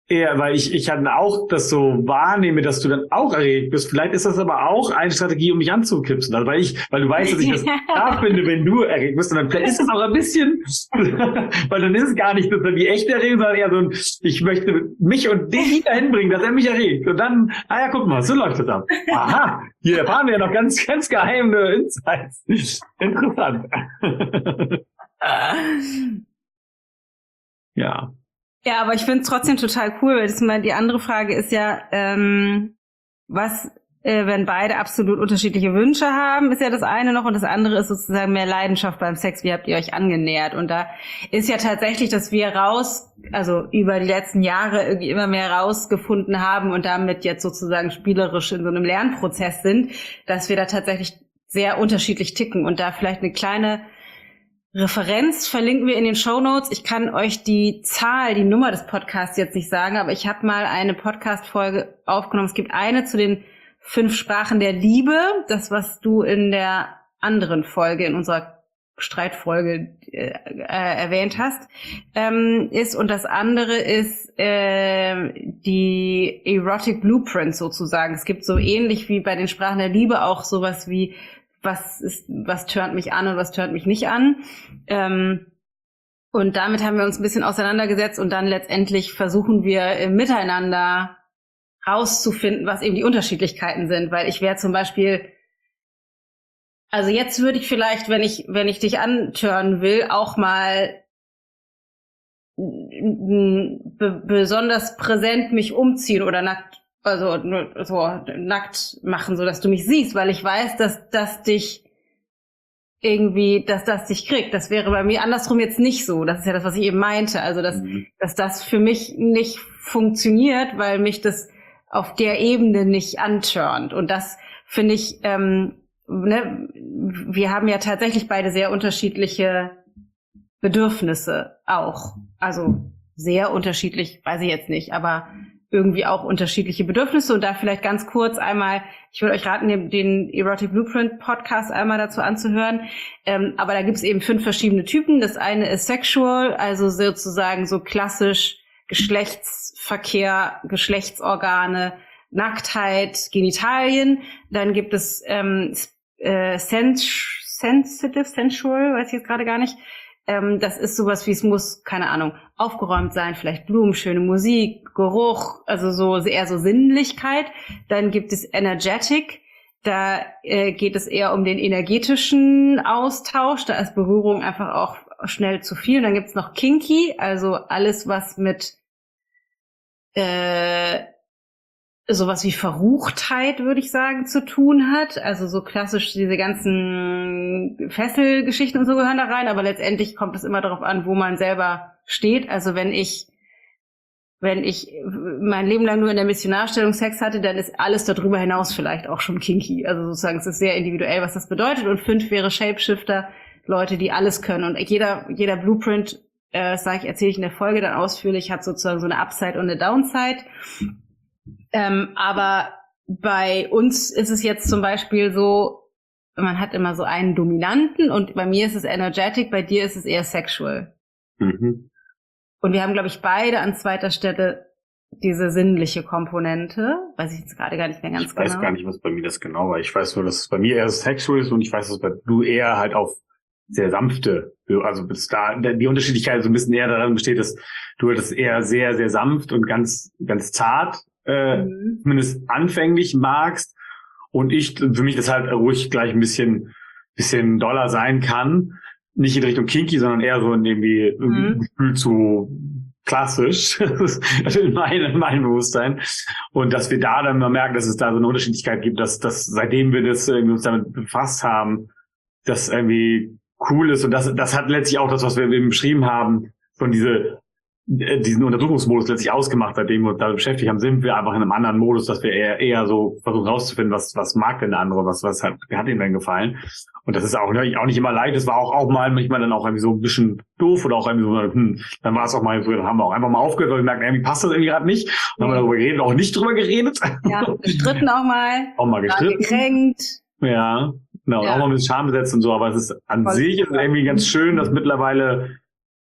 B: eher, weil ich, ich dann auch das so wahrnehme, dass du dann auch erregt bist. Vielleicht ist das aber auch eine Strategie, um mich anzukipsen. Also weil ich, weil du weißt, dass ich das da finde, wenn du erregt bist. Und dann vielleicht ist es auch ein bisschen, weil dann ist es gar nicht die echte Erregung, sondern eher so ein, ich möchte mich und den dahin bringen, dass er mich erregt. Und dann, ah ja, guck mal, so läuft das ab. Aha, hier erfahren wir ja noch ganz, ganz geheime Insights. Interessant. Ja.
C: Ja, aber ich finde es trotzdem total cool, weil das mal die andere Frage ist ja, ähm, was, äh, wenn beide absolut unterschiedliche Wünsche haben, ist ja das eine noch, und das andere ist sozusagen mehr Leidenschaft beim Sex. Wie habt ihr euch angenähert? Und da ist ja tatsächlich, dass wir raus, also über die letzten Jahre irgendwie immer mehr rausgefunden haben und damit jetzt sozusagen spielerisch in so einem Lernprozess sind, dass wir da tatsächlich sehr unterschiedlich ticken und da vielleicht eine kleine Referenz verlinken wir in den Shownotes. Ich kann euch die Zahl, die Nummer des Podcasts jetzt nicht sagen, aber ich habe mal eine Podcast-Folge aufgenommen. Es gibt eine zu den fünf Sprachen der Liebe, das, was du in der anderen Folge, in unserer Streitfolge äh, äh, erwähnt hast, ähm, ist. Und das andere ist äh, die Erotic Blueprint sozusagen. Es gibt so ähnlich wie bei den Sprachen der Liebe auch sowas wie was ist, was turnt mich an und was turnt mich nicht an. Ähm, und damit haben wir uns ein bisschen auseinandergesetzt und dann letztendlich versuchen wir äh, miteinander rauszufinden, was eben die Unterschiedlichkeiten sind. Weil ich wäre zum Beispiel, also jetzt würde ich vielleicht, wenn ich, wenn ich dich anturnen will, auch mal be- besonders präsent mich umziehen oder nackt also nur so nackt machen, so dass du mich siehst, weil ich weiß, dass das dich irgendwie, dass das dich kriegt. Das wäre bei mir andersrum jetzt nicht so. Das ist ja das, was ich eben meinte. Also, dass, mhm. dass das für mich nicht funktioniert, weil mich das auf der Ebene nicht antörnt. Und das finde ich, ähm, ne, wir haben ja tatsächlich beide sehr unterschiedliche Bedürfnisse auch. Also sehr unterschiedlich, weiß ich jetzt nicht, aber irgendwie auch unterschiedliche Bedürfnisse. Und da vielleicht ganz kurz einmal, ich würde euch raten, den, den Erotic Blueprint Podcast einmal dazu anzuhören. Ähm, aber da gibt es eben fünf verschiedene Typen. Das eine ist sexual, also sozusagen so klassisch Geschlechtsverkehr, Geschlechtsorgane, Nacktheit, Genitalien. Dann gibt es ähm, äh, sens- sensitive, sensual, weiß ich jetzt gerade gar nicht. Das ist sowas wie, es muss, keine Ahnung, aufgeräumt sein, vielleicht Blumen, schöne Musik, Geruch, also so eher so Sinnlichkeit. Dann gibt es energetic, da äh, geht es eher um den energetischen Austausch, da ist Berührung einfach auch schnell zu viel. Und dann gibt es noch kinky, also alles, was mit äh, sowas wie Verruchtheit, würde ich sagen, zu tun hat. Also so klassisch diese ganzen Fesselgeschichten und so gehören da rein, aber letztendlich kommt es immer darauf an, wo man selber steht. Also wenn ich wenn ich mein Leben lang nur in der Missionarstellung Sex hatte, dann ist alles darüber hinaus vielleicht auch schon kinky. Also sozusagen, es ist sehr individuell, was das bedeutet. Und fünf wäre Shapeshifter, Leute, die alles können. Und jeder jeder Blueprint, äh, sage ich, erzähle ich in der Folge dann ausführlich, hat sozusagen so eine Upside und eine Downside. Ähm, aber bei uns ist es jetzt zum Beispiel so, man hat immer so einen Dominanten und bei mir ist es energetic, bei dir ist es eher sexual. Mhm. Und wir haben, glaube ich, beide an zweiter Stelle diese sinnliche Komponente. Weiß ich jetzt gerade gar nicht mehr ganz genau.
B: Ich weiß gar nicht, was bei mir das genau war. Ich weiß nur, dass es bei mir eher sexual ist und ich weiß, dass bei du eher halt auf sehr sanfte, also bis da die Unterschiedlichkeit so ein bisschen eher daran besteht, dass du das eher sehr, sehr sanft und ganz, ganz zart Äh, mhm. zumindest anfänglich magst und ich für mich das halt ruhig gleich ein bisschen bisschen doller sein kann, nicht in Richtung kinky, sondern eher so in irgendwie mhm. Gefühl zu klassisch in meinem mein Bewusstsein und dass wir da dann mal merken, dass es da so eine Unterschiedlichkeit gibt, dass dass seitdem wir das irgendwie uns damit befasst haben, das irgendwie cool ist und das das hat letztlich auch das, was wir eben beschrieben haben, von diese diesen Untersuchungsmodus letztlich ausgemacht, seitdem wir uns damit beschäftigt haben, sind wir einfach in einem anderen Modus, dass wir eher, eher so versuchen rauszufinden, was, was mag denn der andere, was, was hat, hat ihm denn gefallen. Und das ist auch, ne, auch nicht immer leicht, es war auch, auch mal manchmal dann auch irgendwie so ein bisschen doof oder auch irgendwie so, hm, dann war es auch mal so, dann haben wir auch einfach mal aufgehört, weil wir merken, irgendwie passt das irgendwie gerade nicht. Und haben wir darüber geredet, auch nicht drüber geredet.
C: Ja, gestritten auch mal.
B: Auch mal gestritten.
C: Gekränkt.
B: Ja, genau, ja. Auch mal ein bisschen Scham besetzt und so, aber es ist an Voll sich ist irgendwie ganz schön, dass mittlerweile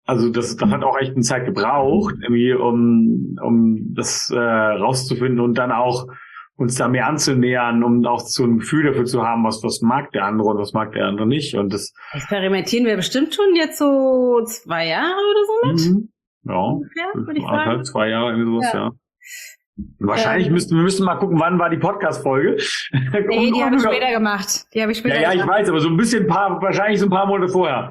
B: also das, das hat auch echt eine Zeit gebraucht, irgendwie, um, um das äh, rauszufinden und dann auch uns da mehr anzunähern, um auch so ein Gefühl dafür zu haben, was, was mag der andere und was mag der andere nicht. Und das
C: experimentieren wir bestimmt schon jetzt so zwei Jahre oder so mit.
B: Mhm. Ja, ungefähr,
C: würde ich sagen.
B: Zwei Jahre, irgendwie sowas, ja.
C: Ja.
B: Wahrscheinlich
C: Ähm,
B: müssten wir müssen mal gucken, wann war die Podcast-Folge.
C: Nee, die habe ich später gemacht. Die habe ich später
B: Ja, ja, ich
C: gemacht.
B: weiß, aber so ein bisschen, ein paar, wahrscheinlich so ein paar Monate vorher.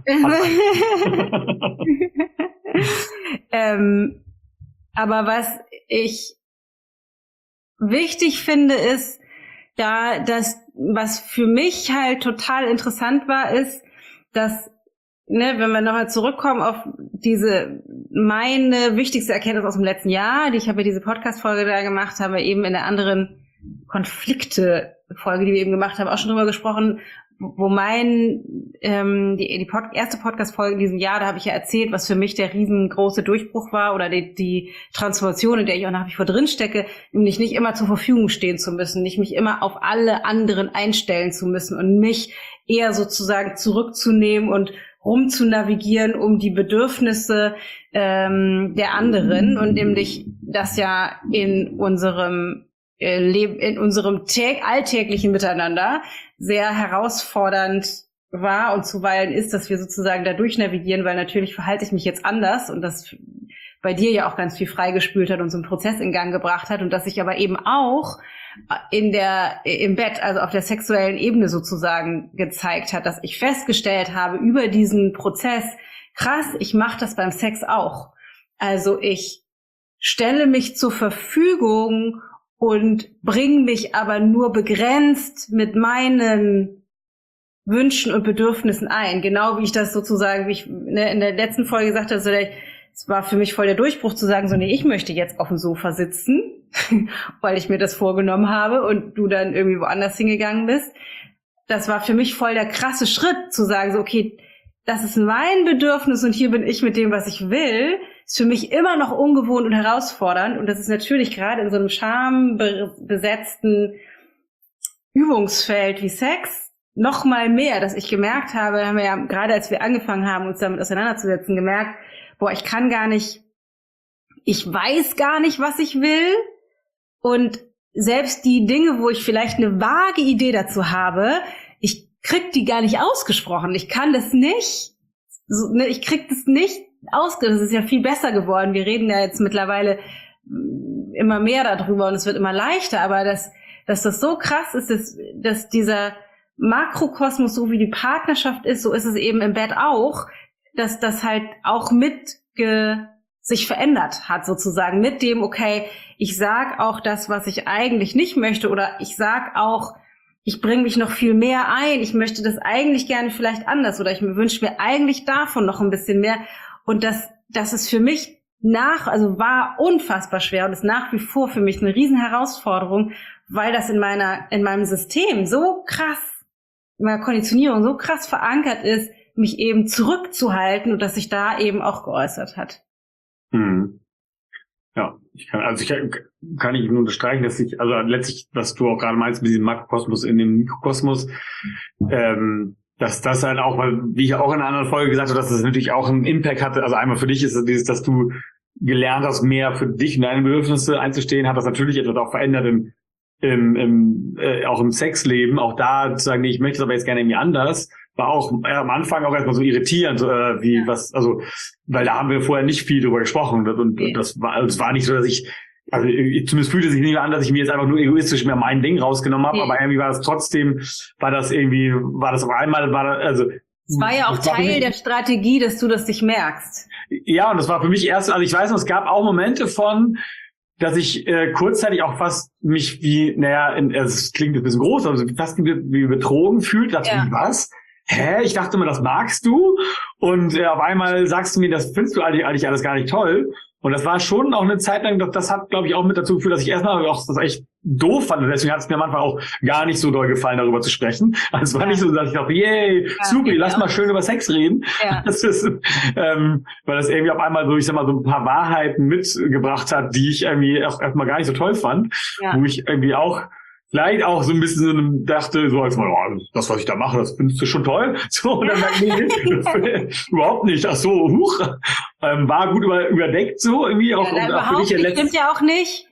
C: ähm, aber was ich wichtig finde, ist, da das, was für mich halt total interessant war, ist, dass, ne, wenn wir nochmal zurückkommen auf diese, meine wichtigste Erkenntnis aus dem letzten Jahr, die ich habe ja diese Podcast-Folge da gemacht, haben wir eben in der anderen Konflikte-Folge, die wir eben gemacht haben, auch schon drüber gesprochen, wo mein, ähm, die, die Pod, erste Podcast-Folge in diesem Jahr, da habe ich ja erzählt, was für mich der riesengroße Durchbruch war oder die, die Transformation, in der ich auch nach wie vor drin stecke, nämlich nicht immer zur Verfügung stehen zu müssen, nicht mich immer auf alle anderen einstellen zu müssen und mich eher sozusagen zurückzunehmen und rumzunavigieren um die Bedürfnisse ähm, der anderen und nämlich das ja in unserem äh, Leben, in unserem tä- alltäglichen Miteinander sehr herausfordernd war und zuweilen ist, dass wir sozusagen da durchnavigieren, weil natürlich verhalte ich mich jetzt anders und das bei dir ja auch ganz viel freigespült hat und so einen Prozess in Gang gebracht hat und dass ich aber eben auch in der, im Bett, also auf der sexuellen Ebene sozusagen gezeigt hat, dass ich festgestellt habe über diesen Prozess, krass, ich mache das beim Sex auch. Also ich stelle mich zur Verfügung und bringe mich aber nur begrenzt mit meinen Wünschen und Bedürfnissen ein. Genau wie ich das sozusagen, wie ich ne, in der letzten Folge gesagt habe, so der, es war für mich voll der Durchbruch zu sagen, so nee, ich möchte jetzt auf dem Sofa sitzen, weil ich mir das vorgenommen habe und du dann irgendwie woanders hingegangen bist. Das war für mich voll der krasse Schritt, zu sagen, so okay, das ist mein Bedürfnis und hier bin ich mit dem, was ich will. Ist für mich immer noch ungewohnt und herausfordernd und das ist natürlich gerade in so einem schambesetzten Übungsfeld wie Sex noch mal mehr, dass ich gemerkt habe, haben wir ja gerade als wir angefangen haben, uns damit auseinanderzusetzen, gemerkt, boah, ich kann gar nicht, ich weiß gar nicht, was ich will und selbst die Dinge, wo ich vielleicht eine vage Idee dazu habe, ich krieg die gar nicht ausgesprochen. Ich kann das nicht, so, ne, ich krieg das nicht ausgesprochen. Das ist ja viel besser geworden. Wir reden ja jetzt mittlerweile immer mehr darüber und es wird immer leichter, aber dass, dass das so krass ist, dass, dass dieser Makrokosmos, so wie die Partnerschaft ist, so ist es eben im Bett auch, dass das halt auch mit ge, sich verändert hat sozusagen mit dem, okay, ich sag auch das, was ich eigentlich nicht möchte oder ich sag auch, ich bringe mich noch viel mehr ein, ich möchte das eigentlich gerne vielleicht anders oder ich wünsche mir eigentlich davon noch ein bisschen mehr und das, das ist für mich nach, also war unfassbar schwer und ist nach wie vor für mich eine riesen Herausforderung, weil das in meiner, in meinem System so krass, in meiner Konditionierung so krass verankert ist, mich eben zurückzuhalten und dass sich da eben auch geäußert hat.
B: Hm. Ja, ich kann, also ich kann, kann ich nur unterstreichen, dass ich, also letztlich, was du auch gerade meinst mit diesem Makrokosmos in dem Mikrokosmos, ähm, dass das halt auch, weil, wie ich auch in einer anderen Folge gesagt habe, dass das natürlich auch einen Impact hatte. Also einmal für dich ist es dieses, dass du gelernt hast, mehr für dich und deine Bedürfnisse einzustehen, hat das natürlich etwas auch verändert im, im, im äh, auch im Sexleben. Auch da zu sagen, nee, ich möchte es aber jetzt gerne irgendwie anders, war auch äh, am Anfang auch erstmal so irritierend, äh, wie ja. was, also, weil da haben wir vorher nicht viel drüber gesprochen und, und, okay. und das war, also es war nicht so, dass ich, also ich, zumindest fühlte sich nicht mehr an, dass ich mir jetzt einfach nur egoistisch mehr mein Ding rausgenommen habe, okay. aber irgendwie war das trotzdem, war das irgendwie, war das auf einmal, war das, also
C: es war ja auch Teil mich, der Strategie, dass du das dich merkst.
B: Ja, und das war für mich erst, also ich weiß noch, es gab auch Momente von, dass ich äh, kurzzeitig auch fast mich wie, naja, in, also es klingt ein bisschen groß, aber fast wie, wie betrogen fühlt, dachte ja. ich, was? Hä? Ich dachte immer, das magst du? Und äh, auf einmal sagst du mir, das findest du eigentlich, eigentlich alles gar nicht toll. Und das war schon auch eine Zeit lang, das, das hat, glaube ich, auch mit dazu geführt, dass ich erstmal auch das echt doof fand. Und deswegen hat es mir am Anfang auch gar nicht so doll gefallen, darüber zu sprechen. Also es war ja. nicht so, dass ich dachte, yay, ja, super, lass auch. mal schön über Sex reden. Ja. Das ist, ähm, weil das irgendwie auf einmal so, ich sag mal, so ein paar Wahrheiten mitgebracht hat, die ich irgendwie auch erstmal gar nicht so toll fand. Ja. Wo ich irgendwie auch vielleicht auch so ein bisschen dachte, so als mal, oh, das, was ich da mache, das findest du schon toll. So, und dann dachte ich, überhaupt nicht. Ach so, huch. Ähm, war gut über, überdeckt so irgendwie. Auch,
C: ja,
B: und
C: überhaupt
B: auch für dich
C: nicht, stimmt ja auch nicht.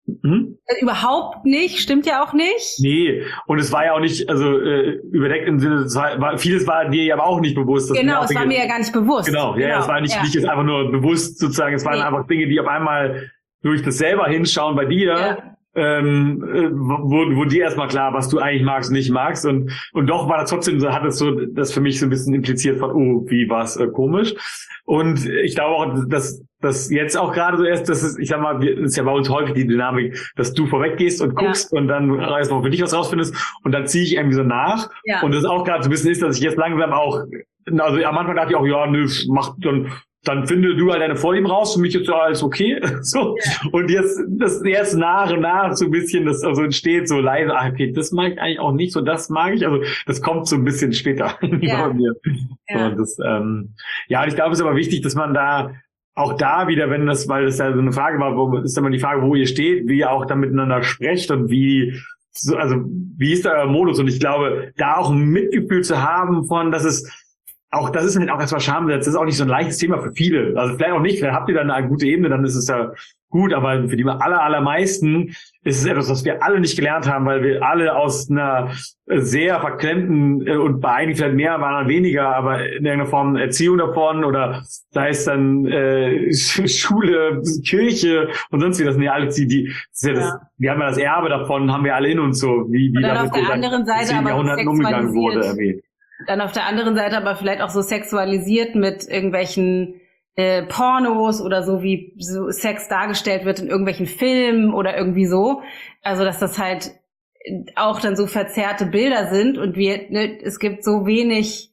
B: Hm?
C: Überhaupt nicht, stimmt ja auch nicht.
B: Nee, und es war ja auch nicht, also äh, überdeckt im Sinne, es war, war, vieles war dir ja aber auch nicht bewusst.
C: Genau, es war mir ja gar nicht bewusst.
B: Genau, ja,
C: genau.
B: es war nicht,
C: ja.
B: nicht jetzt einfach nur bewusst sozusagen, es waren nee. einfach Dinge, die auf einmal durch das selber hinschauen bei dir, ja. ähm, wo, wo dir erstmal klar, was du eigentlich magst und nicht magst, und und doch war das trotzdem so, hat es so das für mich so ein bisschen impliziert von, oh, wie war's äh, komisch. Und ich glaube auch, dass das jetzt auch gerade so erst, das ist, ich sag mal, das ist ja bei uns häufig die Dynamik, dass du vorweggehst und guckst ja. und dann erstmal für dich was rausfindest und dann ziehe ich irgendwie so nach. Ja. Und das auch gerade so ein bisschen ist, dass ich jetzt langsam auch, also am Anfang dachte ich auch, ja, nö, mach dann, dann finde du halt deine Vorlieben raus, für mich ist ja alles okay. So. Ja. Und jetzt, das jetzt nach und nach so ein bisschen, das also entsteht so leise, ah, okay, das mag ich eigentlich auch nicht, so das mag ich, also das kommt so ein bisschen später ja. bei mir. Ja. Und das, ähm, ja, und ich glaube, es ist aber wichtig, dass man da auch da wieder, wenn das, weil das ja so eine Frage war, wo ist immer die Frage, wo ihr steht, wie ihr auch da miteinander sprecht und wie, so, also wie ist da euer Modus? Und ich glaube, da auch ein Mitgefühl zu haben von, dass es auch, das ist halt auch erstmal schambesetzt, das ist auch nicht so ein leichtes Thema für viele. Also vielleicht auch nicht, vielleicht habt ihr da eine gute Ebene, dann ist es ja gut, aber für die aller, allermeisten ist es etwas, was wir alle nicht gelernt haben, weil wir alle aus einer sehr verklemmten und bei einigen vielleicht mehr, bei anderen weniger, aber in irgendeiner Form Erziehung davon oder sei es dann äh, Schule, Kirche und sonst wie, das sind ja alles die, die, das ist ja das, ja. wir haben ja das Erbe davon, haben wir alle in uns so, wie, wie
C: und dann auf der anderen Seite aber
B: Jahrhunderten umgegangen wurde, erwähnt.
C: Dann auf der anderen Seite aber vielleicht auch so sexualisiert mit irgendwelchen äh, Pornos oder so, wie so Sex dargestellt wird in irgendwelchen Filmen oder irgendwie so. Also dass das halt auch dann so verzerrte Bilder sind und wir, ne, es gibt so wenig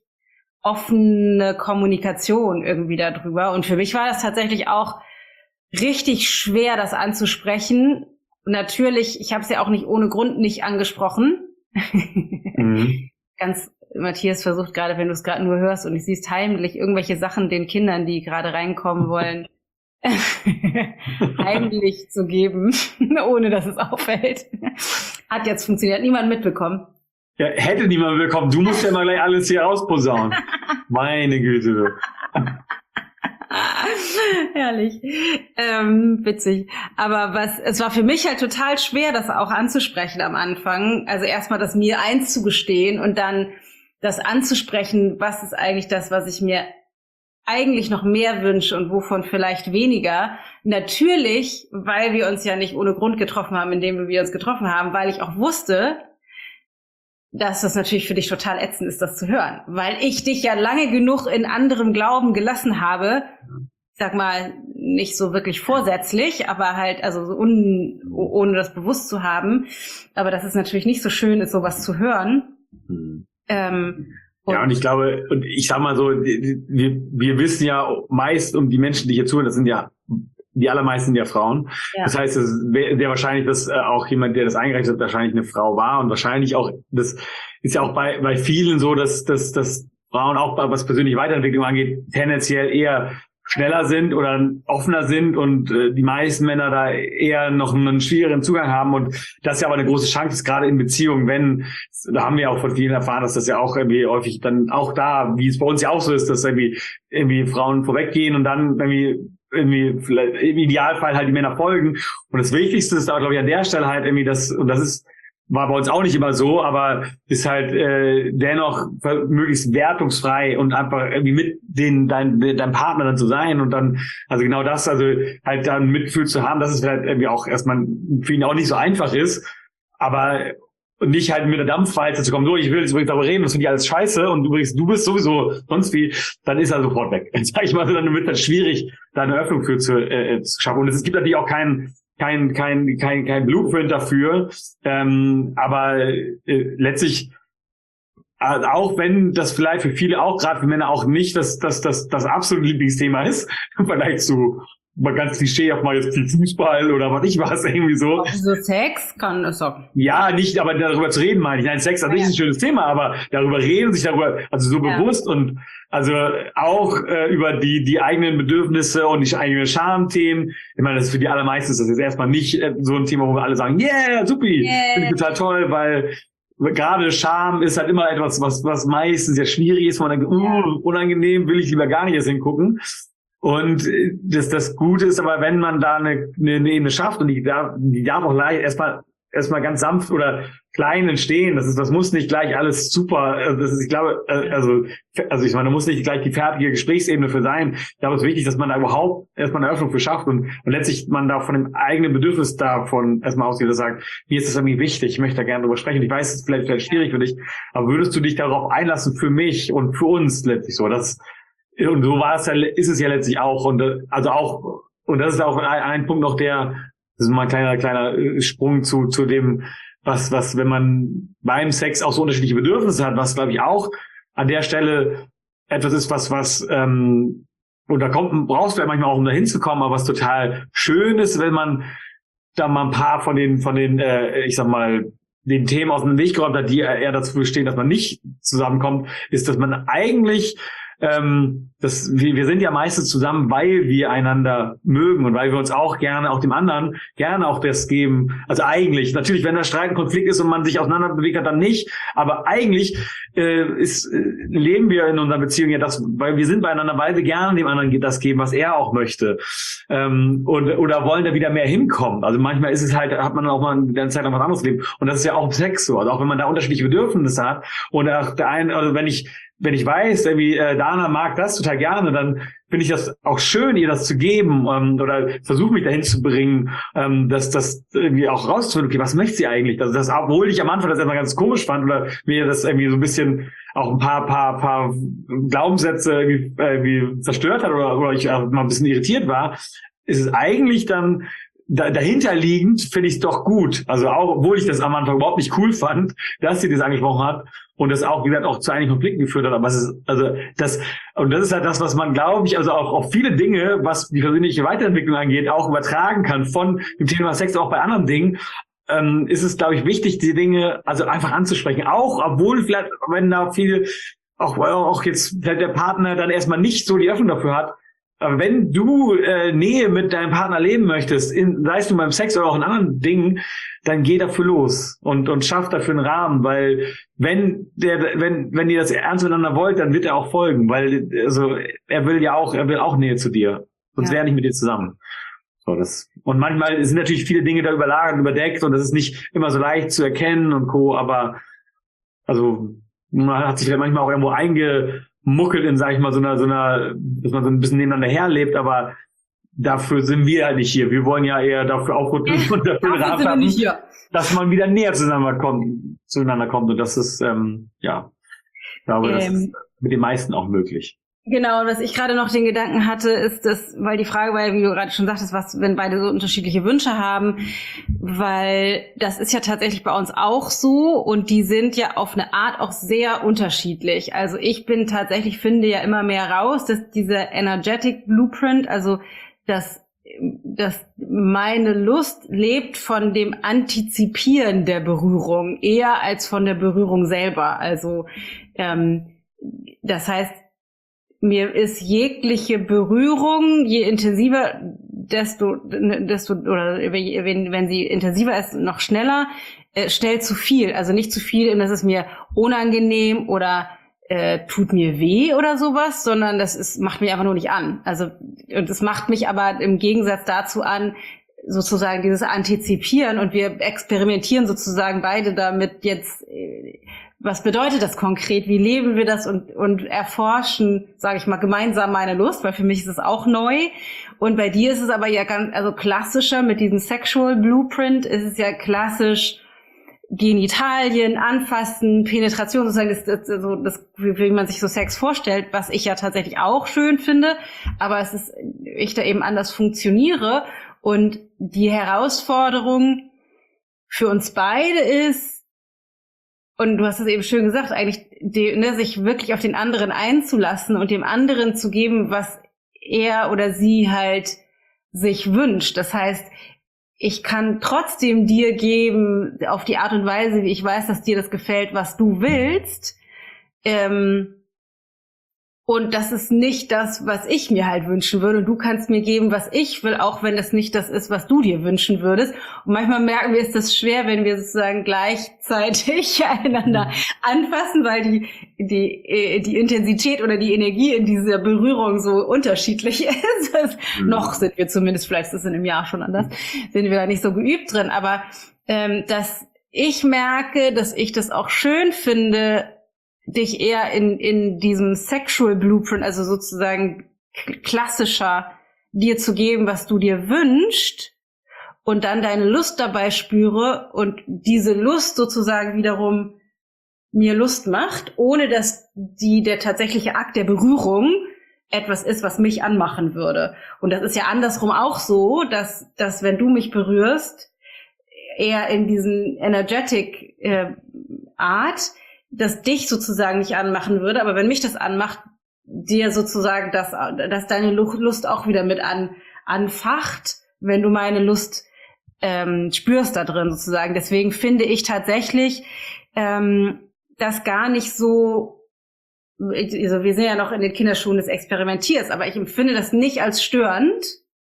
C: offene Kommunikation irgendwie darüber. Und für mich war das tatsächlich auch richtig schwer, das anzusprechen. Und natürlich, ich habe es ja auch nicht ohne Grund nicht angesprochen. Mhm. Ganz Matthias versucht gerade, wenn du es gerade nur hörst und nicht siehst, heimlich irgendwelche Sachen den Kindern, die gerade reinkommen wollen, heimlich zu geben, ohne dass es auffällt. Hat jetzt funktioniert. Niemand mitbekommen.
B: Ja, hätte niemand mitbekommen. Du musst ja mal gleich alles hier rausposaunen. Meine Güte.
C: Herrlich. Ähm, witzig. Aber was, es war für mich halt total schwer, das auch anzusprechen am Anfang. Also erstmal das mir einzugestehen und dann das anzusprechen, was ist eigentlich das, was ich mir eigentlich noch mehr wünsche und wovon vielleicht weniger. Natürlich, weil wir uns ja nicht ohne Grund getroffen haben, indem wir uns getroffen haben, weil ich auch wusste, dass das natürlich für dich total ätzend ist, das zu hören. Weil ich dich ja lange genug in anderem Glauben gelassen habe, ich sag mal, nicht so wirklich vorsätzlich, aber halt, also so un, ohne das bewusst zu haben. Aber dass es natürlich nicht so schön ist, sowas zu hören. Mhm. Ähm,
B: und ja, und ich glaube, und ich sag mal so, wir, wir wissen ja meist um die Menschen, die hier zuhören, das sind ja, die allermeisten sind ja Frauen. Ja. Das heißt, es wäre wär wahrscheinlich, dass äh, auch jemand, der das eingereicht hat, wahrscheinlich eine Frau war und wahrscheinlich auch, das ist ja auch bei, bei vielen so, dass, dass, dass Frauen auch, was persönliche Weiterentwicklung angeht, tendenziell eher schneller sind oder offener sind und äh, die meisten Männer da eher noch einen schwierigeren Zugang haben und das ist ja aber eine große Chance, ist gerade in Beziehungen, wenn, da haben wir auch von vielen erfahren, dass das ja auch irgendwie häufig dann auch da, wie es bei uns ja auch so ist, dass irgendwie irgendwie Frauen vorweggehen und dann irgendwie irgendwie vielleicht im Idealfall halt die Männer folgen und das Wichtigste ist da, glaube ich, an der Stelle halt irgendwie das, und das ist war bei uns auch nicht immer so, aber ist halt äh, dennoch möglichst wertungsfrei und einfach irgendwie mit den dein dein Partner dann zu sein und dann, also genau das, also halt dann Mitgefühl zu haben, dass es vielleicht irgendwie auch erstmal für ihn auch nicht so einfach ist, aber nicht halt mit der Dampfwalze zu kommen, so, ich will jetzt übrigens darüber reden, das finde ich alles scheiße und übrigens, du bist sowieso sonst wie, dann ist er sofort weg. Sag ich mal, dann wird das schwierig, da eine Öffnung für zu, äh, zu schaffen. Und es gibt natürlich auch keinen kein kein kein kein Blueprint dafür, ähm, aber äh, letztlich also auch wenn das vielleicht für viele auch gerade für Männer auch nicht das das das das absolute Lieblingsthema ist im Vergleich zu mal ganz klischeehaft mal jetzt Fußball oder was ich was, irgendwie so.
C: Also Sex kann es auch.
B: Ja, nicht, aber darüber zu reden meine ich. Nein, Sex an sich
C: ja.
B: ist ein schönes Thema, aber darüber reden, sich darüber, also so ja. bewusst und also auch äh, über die die eigenen Bedürfnisse und die eigenen Schamthemen. Ich meine, das ist für die allermeisten ist das jetzt erstmal nicht äh, so ein Thema, wo wir alle sagen, yeah, supi, yeah. finde ich total toll, weil gerade Scham ist halt immer etwas, was was meistens sehr schwierig ist. Man denkt, uh, unangenehm, will ich lieber gar nicht erst hingucken. Und das, das Gute ist aber, wenn man da eine, eine, eine Ebene schafft und die darf, die darf auch leicht erstmal, erstmal ganz sanft oder klein entstehen. Das ist, das muss nicht gleich alles super, das ist, ich glaube, also, also ich meine, da muss nicht gleich die fertige Gesprächsebene für sein. Ich glaube, es ist wichtig, dass man da überhaupt erstmal eine Öffnung für schafft und, und letztlich man da von dem eigenen Bedürfnis davon erstmal ausgeht und sagt, mir ist das irgendwie wichtig, ich möchte da gerne drüber sprechen. Ich weiß, es ist vielleicht, vielleicht schwierig für dich, aber würdest du dich darauf einlassen für mich und für uns letztlich so? Das, und so war es ja, ist es ja letztlich auch. Und also auch, und das ist auch ein, ein Punkt noch, der, das ist mal ein kleiner, kleiner Sprung zu, zu dem, was, was, wenn man beim Sex auch so unterschiedliche Bedürfnisse hat, was glaube ich auch an der Stelle etwas ist, was, was, ähm, und da kommt, brauchst du ja manchmal auch, um da hinzukommen, aber was total schön ist, wenn man da mal ein paar von den, von den, äh, ich sag mal, den Themen aus dem Weg geräumt hat, die eher dazu stehen, dass man nicht zusammenkommt, ist, dass man eigentlich Ähm, das, wir, wir sind ja meistens zusammen, weil wir einander mögen und weil wir uns auch gerne, auch dem anderen, gerne auch das geben. Also eigentlich, natürlich, wenn da Streit, ein Konflikt ist und man sich auseinander bewegt hat, dann nicht. Aber eigentlich äh, ist, äh, leben wir in unserer Beziehung ja das, weil wir sind beieinander, weil wir gerne dem anderen das geben, was er auch möchte. Ähm, und, oder wollen da wieder mehr hinkommen. Also manchmal ist es halt, hat man auch mal eine Zeit lang was anderes leben. Und das ist ja auch im Sex so. Also auch wenn man da unterschiedliche Bedürfnisse hat. Und auch der eine, also wenn ich Wenn ich weiß, irgendwie äh, Dana mag das total gerne, dann finde ich das auch schön, ihr das zu geben ähm, oder versuche mich dahin zu bringen, ähm, dass das irgendwie auch rauszufinden, okay, was möchte sie eigentlich? Also das, obwohl ich am Anfang das immer ganz komisch fand oder mir das irgendwie so ein bisschen auch ein paar paar paar Glaubenssätze irgendwie, äh, irgendwie zerstört hat oder, oder ich auch mal ein bisschen irritiert war, ist es eigentlich dann Da, dahinterliegend finde ich es doch gut. Also auch, obwohl ich das am Anfang überhaupt nicht cool fand, dass sie das angesprochen hat und das auch, wie gesagt, auch zu einigen Konflikten geführt hat. Aber es ist, also das, und das ist halt das, was man, glaube ich, also auch auf viele Dinge, was die persönliche Weiterentwicklung angeht, auch übertragen kann von dem Thema Sex auch bei anderen Dingen. Ähm, ist es, glaube ich, wichtig, die Dinge also einfach anzusprechen. Auch, obwohl vielleicht, wenn da viel, auch, auch jetzt vielleicht der Partner dann erstmal nicht so die Öffnung dafür hat, aber wenn du äh, Nähe mit deinem Partner leben möchtest, in, sei es nun beim Sex oder auch in anderen Dingen, dann geh dafür los und und schaff dafür einen Rahmen, weil wenn der wenn wenn ihr das ernst miteinander wollt, dann wird er auch folgen, weil also er will ja auch er will auch Nähe zu dir, sonst ja. wäre er nicht mit dir zusammen. So das und manchmal sind natürlich viele Dinge da überlagert, überdeckt und das ist nicht immer so leicht zu erkennen und co. Aber also man hat sich vielleicht manchmal auch irgendwo einge muckelt in, sag ich mal, so einer, so einer, dass man so ein bisschen nebeneinander herlebt, aber dafür sind wir halt nicht hier. Wir wollen ja eher dafür aufrütteln und dafür Rat haben, dass man wieder näher zueinander kommt, zueinander kommt. Und das ist, ähm, ja, ich glaube, ähm, das ist mit den meisten auch möglich.
C: Genau, und was ich gerade noch den Gedanken hatte, ist das, weil die Frage war ja, wie du gerade schon sagtest, was, wenn beide so unterschiedliche Wünsche haben, weil das ist ja tatsächlich bei uns auch so und die sind ja auf eine Art auch sehr unterschiedlich. Also ich bin tatsächlich, finde ja immer mehr raus, dass dieser Energetic Blueprint, also dass, dass meine Lust lebt von dem Antizipieren der Berührung eher als von der Berührung selber. Also ähm, das heißt, mir ist jegliche Berührung, je intensiver, desto, desto oder wenn, wenn sie intensiver ist, noch schneller, äh, schnell zu viel. Also nicht zu viel, dass es mir unangenehm oder äh, tut mir weh oder sowas, sondern das ist, macht mich einfach nur nicht an. Also und es macht mich aber im Gegensatz dazu an, sozusagen dieses Antizipieren und wir experimentieren sozusagen beide damit jetzt. Äh, Was bedeutet das konkret? Wie leben wir das und und erforschen, sage ich mal, gemeinsam meine Lust, weil für mich ist es auch neu. Und bei dir ist es aber ja ganz, also klassischer mit diesem Sexual Blueprint ist es ja klassisch Genitalien, Anfassen, Penetration, sozusagen das, das, so, das, wie man sich so Sex vorstellt, was ich ja tatsächlich auch schön finde. Aber es ist, ich da eben anders funktioniere und die Herausforderung für uns beide ist, und du hast es eben schön gesagt, eigentlich die, ne, sich wirklich auf den anderen einzulassen und dem anderen zu geben, was er oder sie halt sich wünscht. Das heißt, ich kann trotzdem dir geben, auf die Art und Weise, wie ich weiß, dass dir das gefällt, was du willst. Ähm, Und das ist nicht das, was ich mir halt wünschen würde. Und du kannst mir geben, was ich will, auch wenn das nicht das ist, was du dir wünschen würdest. Und manchmal merken wir, ist das schwer, wenn wir sozusagen gleichzeitig einander anfassen, weil die, die, die Intensität oder die Energie in dieser Berührung so unterschiedlich ist. Das, mhm. Noch sind wir zumindest, vielleicht ist es in einem Jahr schon anders, sind wir da nicht so geübt drin. Aber ähm, dass ich merke, dass ich das auch schön finde, dich eher in in diesem Sexual Blueprint, also sozusagen klassischer, dir zu geben, was du dir wünschst und dann deine Lust dabei spüre und diese Lust sozusagen wiederum mir Lust macht, ohne dass die der tatsächliche Akt der Berührung etwas ist, was mich anmachen würde. Und das ist ja andersrum auch so, dass dass wenn du mich berührst, eher in diesen energetic äh, Art, das dich sozusagen nicht anmachen würde, aber wenn mich das anmacht, dir sozusagen das, dass deine Lust auch wieder mit an, anfacht, wenn du meine Lust ähm, spürst da drin sozusagen. Deswegen finde ich tatsächlich ähm, das gar nicht so, also wir sind ja noch in den Kinderschuhen des Experimentiers, aber ich empfinde das nicht als störend,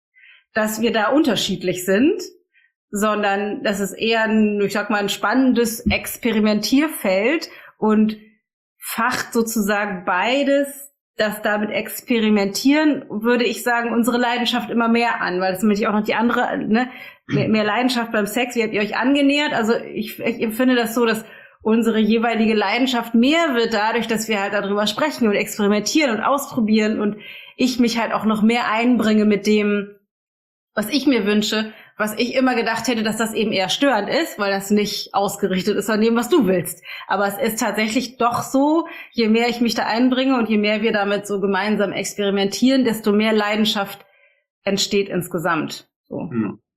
C: dass wir da unterschiedlich sind, sondern das ist eher ein, ich sag mal, ein spannendes Experimentierfeld und facht sozusagen beides, das damit experimentieren, würde ich sagen, unsere Leidenschaft immer mehr an, weil das nämlich auch noch die andere, ne, mehr, mehr Leidenschaft beim Sex, wie habt ihr euch angenähert? Also ich, ich empfinde das so, dass unsere jeweilige Leidenschaft mehr wird dadurch, dass wir halt darüber sprechen und experimentieren und ausprobieren und ich mich halt auch noch mehr einbringe mit dem, was ich mir wünsche, was ich immer gedacht hätte, dass das eben eher störend ist, weil das nicht ausgerichtet ist an dem, was du willst. Aber es ist tatsächlich doch so, je mehr ich mich da einbringe und je mehr wir damit so gemeinsam experimentieren, desto mehr Leidenschaft entsteht insgesamt. So.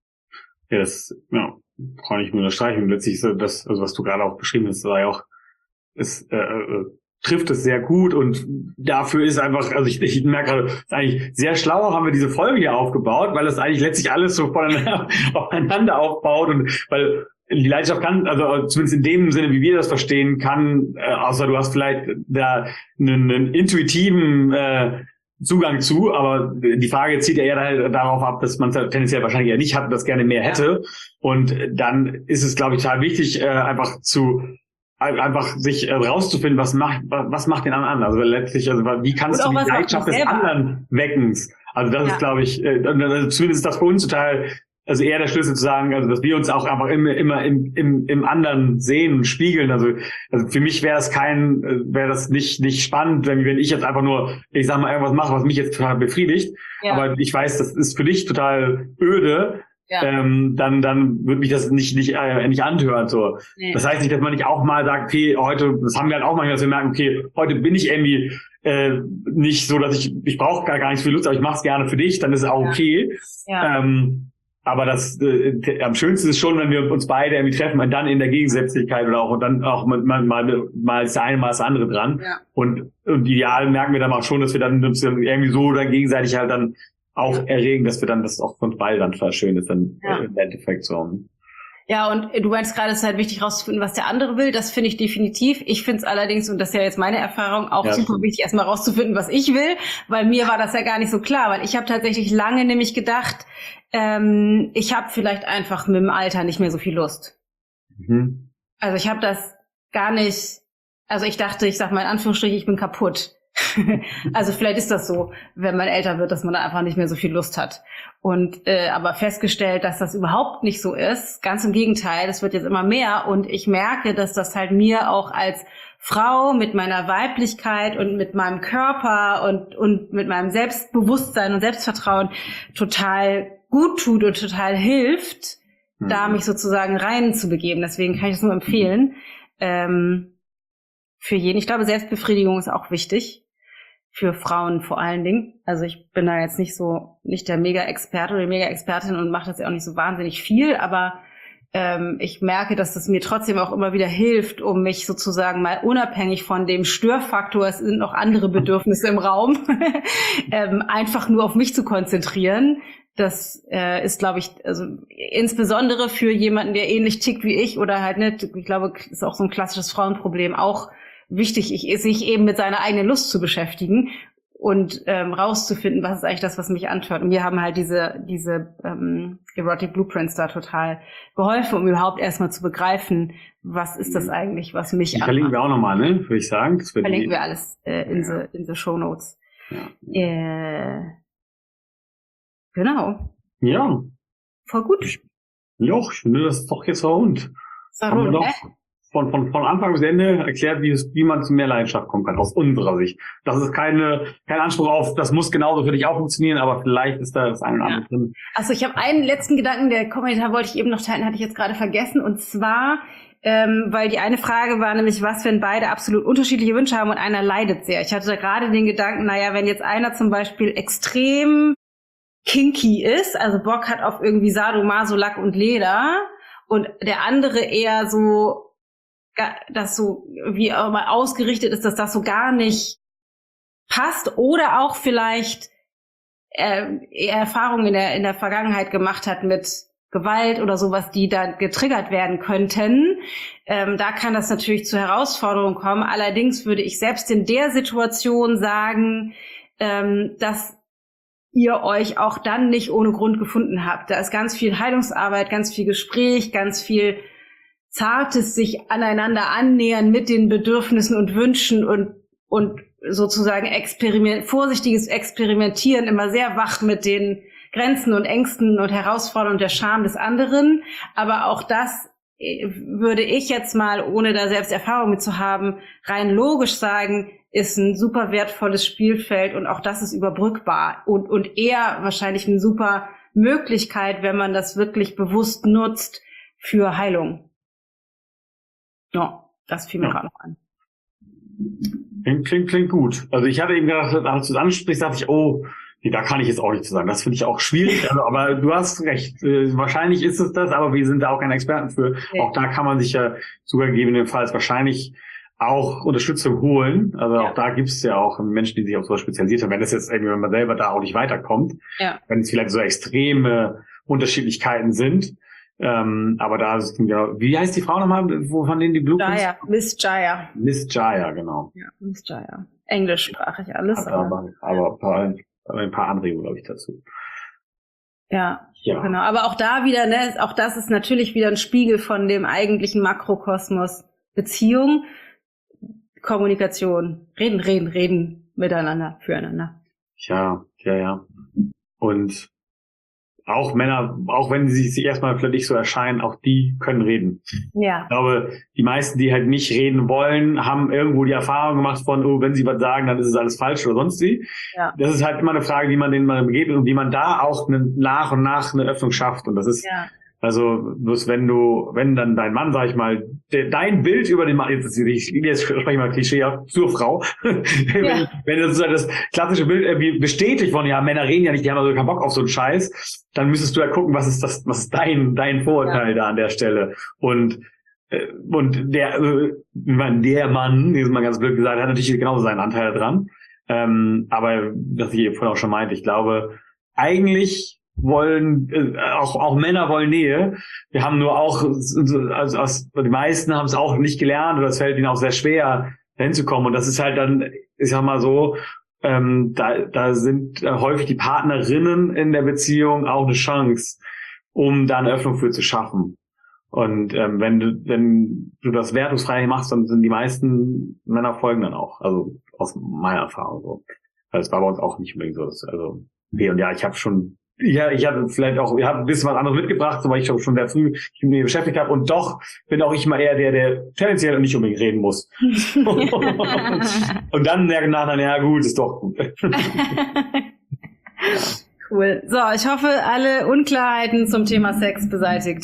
B: Ja, das ja, kann ich nur unterstreichen. Und letztlich ist das, also was du gerade auch beschrieben hast, war ja auch, ist, äh, äh, trifft es sehr gut und dafür ist einfach, also ich, ich merke gerade, ist eigentlich sehr schlau haben wir diese Folge hier aufgebaut, weil das eigentlich letztlich alles so voneinander, aufeinander aufbaut und weil die Leidenschaft kann, also zumindest in dem Sinne, wie wir das verstehen, kann, äh, außer du hast vielleicht da einen, einen intuitiven äh, Zugang zu, aber die Frage zieht ja eher darauf ab, dass man es tendenziell wahrscheinlich eher nicht hat und das gerne mehr hätte und dann ist es, glaube ich, total wichtig, äh, einfach zu einfach sich äh, rauszufinden, was macht was macht den anderen an. Also letztlich, also wie kannst du die Leidenschaft des anderen wecken? Also das ja. ist, glaube ich, äh, also zumindest ist das für uns total, also eher der Schlüssel zu sagen, also dass wir uns auch einfach immer immer im im im anderen sehen und spiegeln. Also also für mich wäre es kein, wäre das nicht nicht spannend, wenn wenn ich jetzt einfach nur, ich sag mal, irgendwas mache, was mich jetzt total befriedigt. Ja. Aber ich weiß, das ist für dich total öde. Ja. Ähm, dann dann würde mich das nicht nicht äh, nicht anhören so. Nee. Das heißt nicht, dass man nicht auch mal sagt, okay, heute, das haben wir halt auch manchmal, dass wir merken, okay, heute bin ich irgendwie äh, nicht so, dass ich ich brauche gar, gar nicht so viel Lust, aber ich mache es gerne für dich, dann ist es auch okay. Ja. Ähm, aber das äh, am schönsten ist schon, wenn wir uns beide irgendwie treffen und dann in der Gegensätzlichkeit oder auch und dann auch mal mal mal das eine mal das andere dran. Ja. Und und ideal merken wir dann auch schon, dass wir dann irgendwie so oder gegenseitig halt dann auch ja. erregen, dass wir dann das auch von beiden dann total schön ist, dann ja. im Endeffekt so.
C: Ja, und du meinst gerade, es ist halt wichtig rauszufinden, was der andere will. Das finde ich definitiv. Ich finde es allerdings, und das ist ja jetzt meine Erfahrung, auch ja, super wichtig, erstmal rauszufinden, was ich will, weil mir war das ja gar nicht so klar, weil ich habe tatsächlich lange nämlich gedacht, ähm, ich habe vielleicht einfach mit dem Alter nicht mehr so viel Lust. Mhm. Also ich habe das gar nicht, also ich dachte, ich sag mal in Anführungsstrichen, ich bin kaputt. Also vielleicht ist das so, wenn man älter wird, dass man da einfach nicht mehr so viel Lust hat. Und äh, aber festgestellt, dass das überhaupt nicht so ist. Ganz im Gegenteil, es wird jetzt immer mehr. Und ich merke, dass das halt mir auch als Frau mit meiner Weiblichkeit und mit meinem Körper und und mit meinem Selbstbewusstsein und Selbstvertrauen total gut tut und total hilft, mhm. da mich sozusagen reinzubegeben. Deswegen kann ich es nur empfehlen. Ähm, für jeden. Ich glaube, Selbstbefriedigung ist auch wichtig. Für Frauen vor allen Dingen. Also ich bin da jetzt nicht so, nicht der Mega-Experte oder die Mega-Expertin und mache das ja auch nicht so wahnsinnig viel, aber ähm, ich merke, dass das mir trotzdem auch immer wieder hilft, um mich sozusagen mal unabhängig von dem Störfaktor, es sind noch andere Bedürfnisse im Raum, ähm, einfach nur auf mich zu konzentrieren. Das äh, ist, glaube ich, also insbesondere für jemanden, der ähnlich tickt wie ich oder halt nicht, ich glaube, ist auch so ein klassisches Frauenproblem, auch wichtig, ich, sich eben mit seiner eigenen Lust zu beschäftigen und ähm, rauszufinden, was ist eigentlich das, was mich antört. Und wir haben halt diese diese ähm, Erotic Blueprints da total geholfen, um überhaupt erstmal zu begreifen, was ist das eigentlich, was mich
B: antört. Die verlinken wir auch nochmal, ne? Würde ich sagen. Das
C: verlinken
B: die,
C: wir alles äh, in ja. the, in the Show Notes. Ja. Äh, Genau.
B: Ja.
C: Voll gut.
B: Ja, ich finde, das ist doch jetzt rund.
C: So rund,
B: ne? Von, von, von Anfang bis Ende erklärt, wie, es, wie man zu mehr Leidenschaft kommen kann, aus unserer Sicht. Das ist keine, kein Anspruch auf, das muss genauso für dich auch funktionieren, aber vielleicht ist da das eine oder andere drin.
C: Also ich habe einen letzten Gedanken, der Kommentar wollte ich eben noch teilen, hatte ich jetzt gerade vergessen, und zwar, ähm, weil die eine Frage war nämlich, was, wenn beide absolut unterschiedliche Wünsche haben und einer leidet sehr. Ich hatte da gerade den Gedanken, naja, wenn jetzt einer zum Beispiel extrem kinky ist, also Bock hat auf irgendwie Sadomaso, Lack und Leder, und der andere eher so, das so wie auch mal ausgerichtet ist, dass das so gar nicht passt, oder auch vielleicht äh, Erfahrungen in der in der Vergangenheit gemacht hat mit Gewalt oder sowas, die da getriggert werden könnten. Ähm, da kann das natürlich zu Herausforderungen kommen. Allerdings würde ich selbst in der Situation sagen, ähm, dass ihr euch auch dann nicht ohne Grund gefunden habt. Da ist ganz viel Heilungsarbeit, ganz viel Gespräch, ganz viel zartes sich aneinander annähern mit den Bedürfnissen und Wünschen und und sozusagen experiment vorsichtiges Experimentieren, immer sehr wach mit den Grenzen und Ängsten und Herausforderungen und der Scham des anderen. Aber auch das würde ich jetzt mal, ohne da selbst Erfahrung mit zu haben, rein logisch sagen, ist ein super wertvolles Spielfeld, und auch das ist überbrückbar und, und eher wahrscheinlich eine super Möglichkeit, wenn man das wirklich bewusst nutzt für Heilung. Ja, das fiel mir ja gerade noch an.
B: Klingt, klingt, klingt gut. Also ich hatte eben gedacht, als du es ansprichst, dachte ich, oh, nee, da kann ich jetzt auch nicht zu sagen. Das finde ich auch schwierig. Also, aber du hast recht. Äh, wahrscheinlich ist es das, aber wir sind da auch keine Experten für. Ja. Auch da kann man sich ja sogar gegebenenfalls wahrscheinlich auch Unterstützung holen. Also ja. Auch da gibt es ja auch Menschen, die sich auf sowas spezialisiert haben. Wenn das jetzt irgendwie, wenn man selber da auch nicht weiterkommt, ja. Wenn es vielleicht so extreme Unterschiedlichkeiten sind. Ähm, aber da ist, ja, wie heißt die Frau nochmal, wo von denen die Blueprints?
C: Jaya, Miss Jaya.
B: Miss Jaya, genau.
C: Ja, Miss Jaya. Englischsprachig alles.
B: Aber, aber, aber ein paar, ein paar Anregungen, glaube ich, dazu.
C: Ja, ja, genau. Aber auch da wieder, ne, auch das ist natürlich wieder ein Spiegel von dem eigentlichen Makrokosmos Beziehung, Kommunikation, reden, reden, reden miteinander, füreinander.
B: Ja, ja, ja. Und auch Männer, auch wenn sie sich erstmal vielleicht nicht so erscheinen, auch die können reden. Ja. Ich glaube, die meisten, die halt nicht reden wollen, haben irgendwo die Erfahrung gemacht von, oh, wenn sie was sagen, dann ist es alles falsch oder sonst wie. Ja. Das ist halt immer eine Frage, die man denen mal begegnet und wie man da auch eine, nach und nach eine Öffnung schafft. Und das ist, ja. Also, bloß wenn du, wenn dann dein Mann, sag ich mal, de, dein Bild über den Mann, jetzt, ich, jetzt spreche ich mal Klischee zur Frau, ja. wenn, wenn das, das klassische Bild irgendwie bestätigt von, ja, Männer reden ja nicht, die haben also keinen Bock auf so einen Scheiß, dann müsstest du ja gucken, was ist das, was ist dein, dein Vorurteil ja. da an der Stelle. Und, und der, der Mann, wie es mal ganz blöd gesagt, hat natürlich genauso seinen Anteil dran. Ähm, aber, was ich vorhin auch schon meinte, ich glaube, eigentlich wollen, äh, auch, auch Männer wollen Nähe. Wir haben nur auch, also, also die meisten haben es auch nicht gelernt oder es fällt ihnen auch sehr schwer, hinzukommen. Und das ist halt dann, ich sag mal so, ähm, da, da sind äh, häufig die Partnerinnen in der Beziehung auch eine Chance, um da eine Öffnung für zu schaffen. Und ähm, wenn du, wenn du das wertungsfrei machst, dann sind die meisten Männer folgen dann auch. Also aus meiner Erfahrung so. Das war bei uns auch nicht unbedingt so. Also, okay, und ja, ich habe schon Ja, ich habe vielleicht auch, ich habe ein bisschen was anderes mitgebracht, weil ich schon sehr früh mich mit mir beschäftigt habe. Und doch bin auch ich mal eher der, der tendenziell nicht unbedingt reden muss. Und dann merke ich nachher, ja gut, ist doch gut.
C: Cool. So, ich hoffe, alle Unklarheiten zum Thema Sex beseitigt.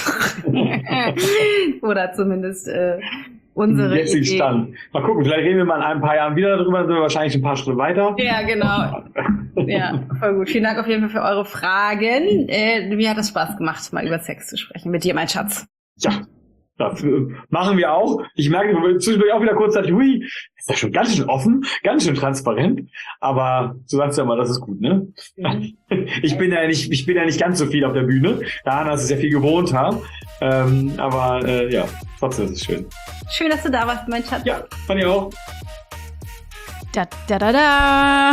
C: Oder zumindest äh, unsere
B: jetzigen Stand. Mal gucken, vielleicht reden wir mal in ein paar Jahren wieder darüber, dann sind wir wahrscheinlich ein paar Schritte weiter.
C: Ja, genau. Ja, voll gut. Vielen Dank auf jeden Fall für eure Fragen. Äh, mir hat es Spaß gemacht, mal über Sex zu sprechen. Mit dir, mein Schatz.
B: Ja, das machen wir auch. Ich merke zwischendurch auch wieder kurzzeitig, hui, ist ja schon ganz schön offen, ganz schön transparent. Aber so sagst du ja mal, das ist gut, ne? Mhm. Ich bin ja nicht, ich bin ja nicht ganz so viel auf der Bühne. Dana ist es ja viel gewohnter. Ähm, aber äh, ja, trotzdem ist es schön.
C: Schön, dass du da warst, mein Schatz.
B: Ja, fand ich auch.
A: Da, da, da, da.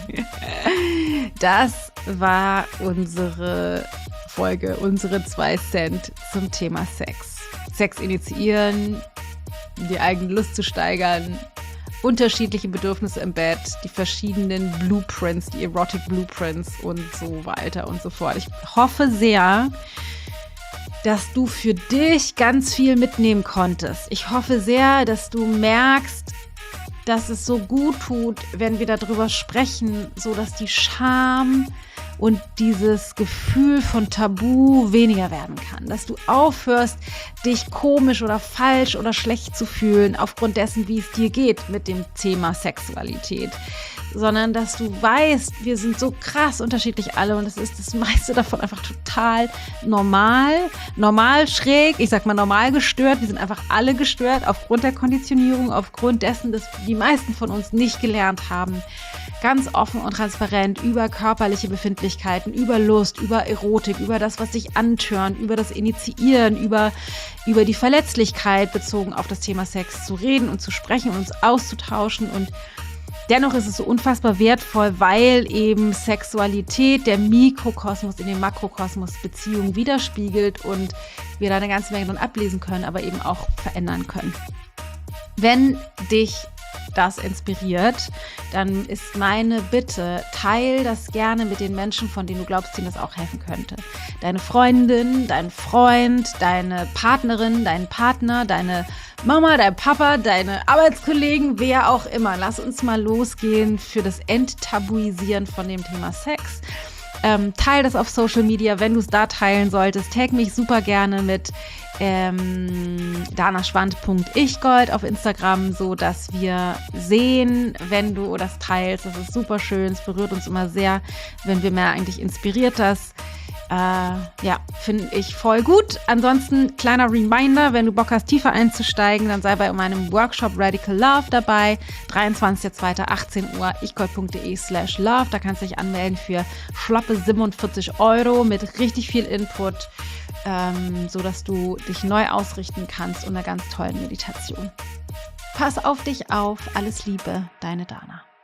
A: Das war unsere Folge, unsere zwei Cent zum Thema Sex. Sex initiieren, die eigene Lust zu steigern, unterschiedliche Bedürfnisse im Bett, die verschiedenen Blueprints, die Erotic Blueprints und so weiter und so fort. Ich hoffe sehr, dass du für dich ganz viel mitnehmen konntest. Ich hoffe sehr, dass du merkst, dass es so gut tut, wenn wir darüber sprechen, so dass die Scham und dieses Gefühl von Tabu weniger werden kann. Dass du aufhörst, dich komisch oder falsch oder schlecht zu fühlen aufgrund dessen, wie es dir geht mit dem Thema Sexualität. Sondern dass du weißt, wir sind so krass unterschiedlich alle und es ist das meiste davon einfach total normal, normal schräg, ich sag mal normal gestört. Wir sind einfach alle gestört aufgrund der Konditionierung, aufgrund dessen, dass die meisten von uns nicht gelernt haben, ganz offen und transparent über körperliche Befindlichkeiten, über Lust, über Erotik, über das, was sich antörnt, über das Initiieren, über, über die Verletzlichkeit bezogen auf das Thema Sex zu reden und zu sprechen und uns auszutauschen. Und dennoch ist es so unfassbar wertvoll, weil eben Sexualität der Mikrokosmos in den Makrokosmos Beziehungen widerspiegelt und wir da eine ganze Menge drin ablesen können, aber eben auch verändern können. Wenn dich das inspiriert, dann ist meine Bitte, teil das gerne mit den Menschen, von denen du glaubst, denen das auch helfen könnte. Deine Freundin, dein Freund, deine Partnerin, dein Partner, deine Mama, dein Papa, deine Arbeitskollegen, wer auch immer. Lass uns mal losgehen für das Enttabuisieren von dem Thema Sex. Ähm, teil das auf Social Media, wenn du es da teilen solltest. Tag mich super gerne mit ähm, danaschwand punkt ichgold auf Instagram, so dass wir sehen, wenn du das teilst. Das ist super schön, es berührt uns immer sehr, wenn wir mehr eigentlich inspiriert das. Äh, ja, finde ich voll gut. Ansonsten, kleiner Reminder, wenn du Bock hast, tiefer einzusteigen, dann sei bei meinem Workshop Radical Love dabei. dreiundzwanzigster zweiter achtzehn Uhr, ichgold.de slash love. Da kannst du dich anmelden für schlappe siebenundvierzig Euro mit richtig viel Input, ähm, so dass du dich neu ausrichten kannst und einer ganz tollen Meditation. Pass auf dich auf. Alles Liebe, deine Dana.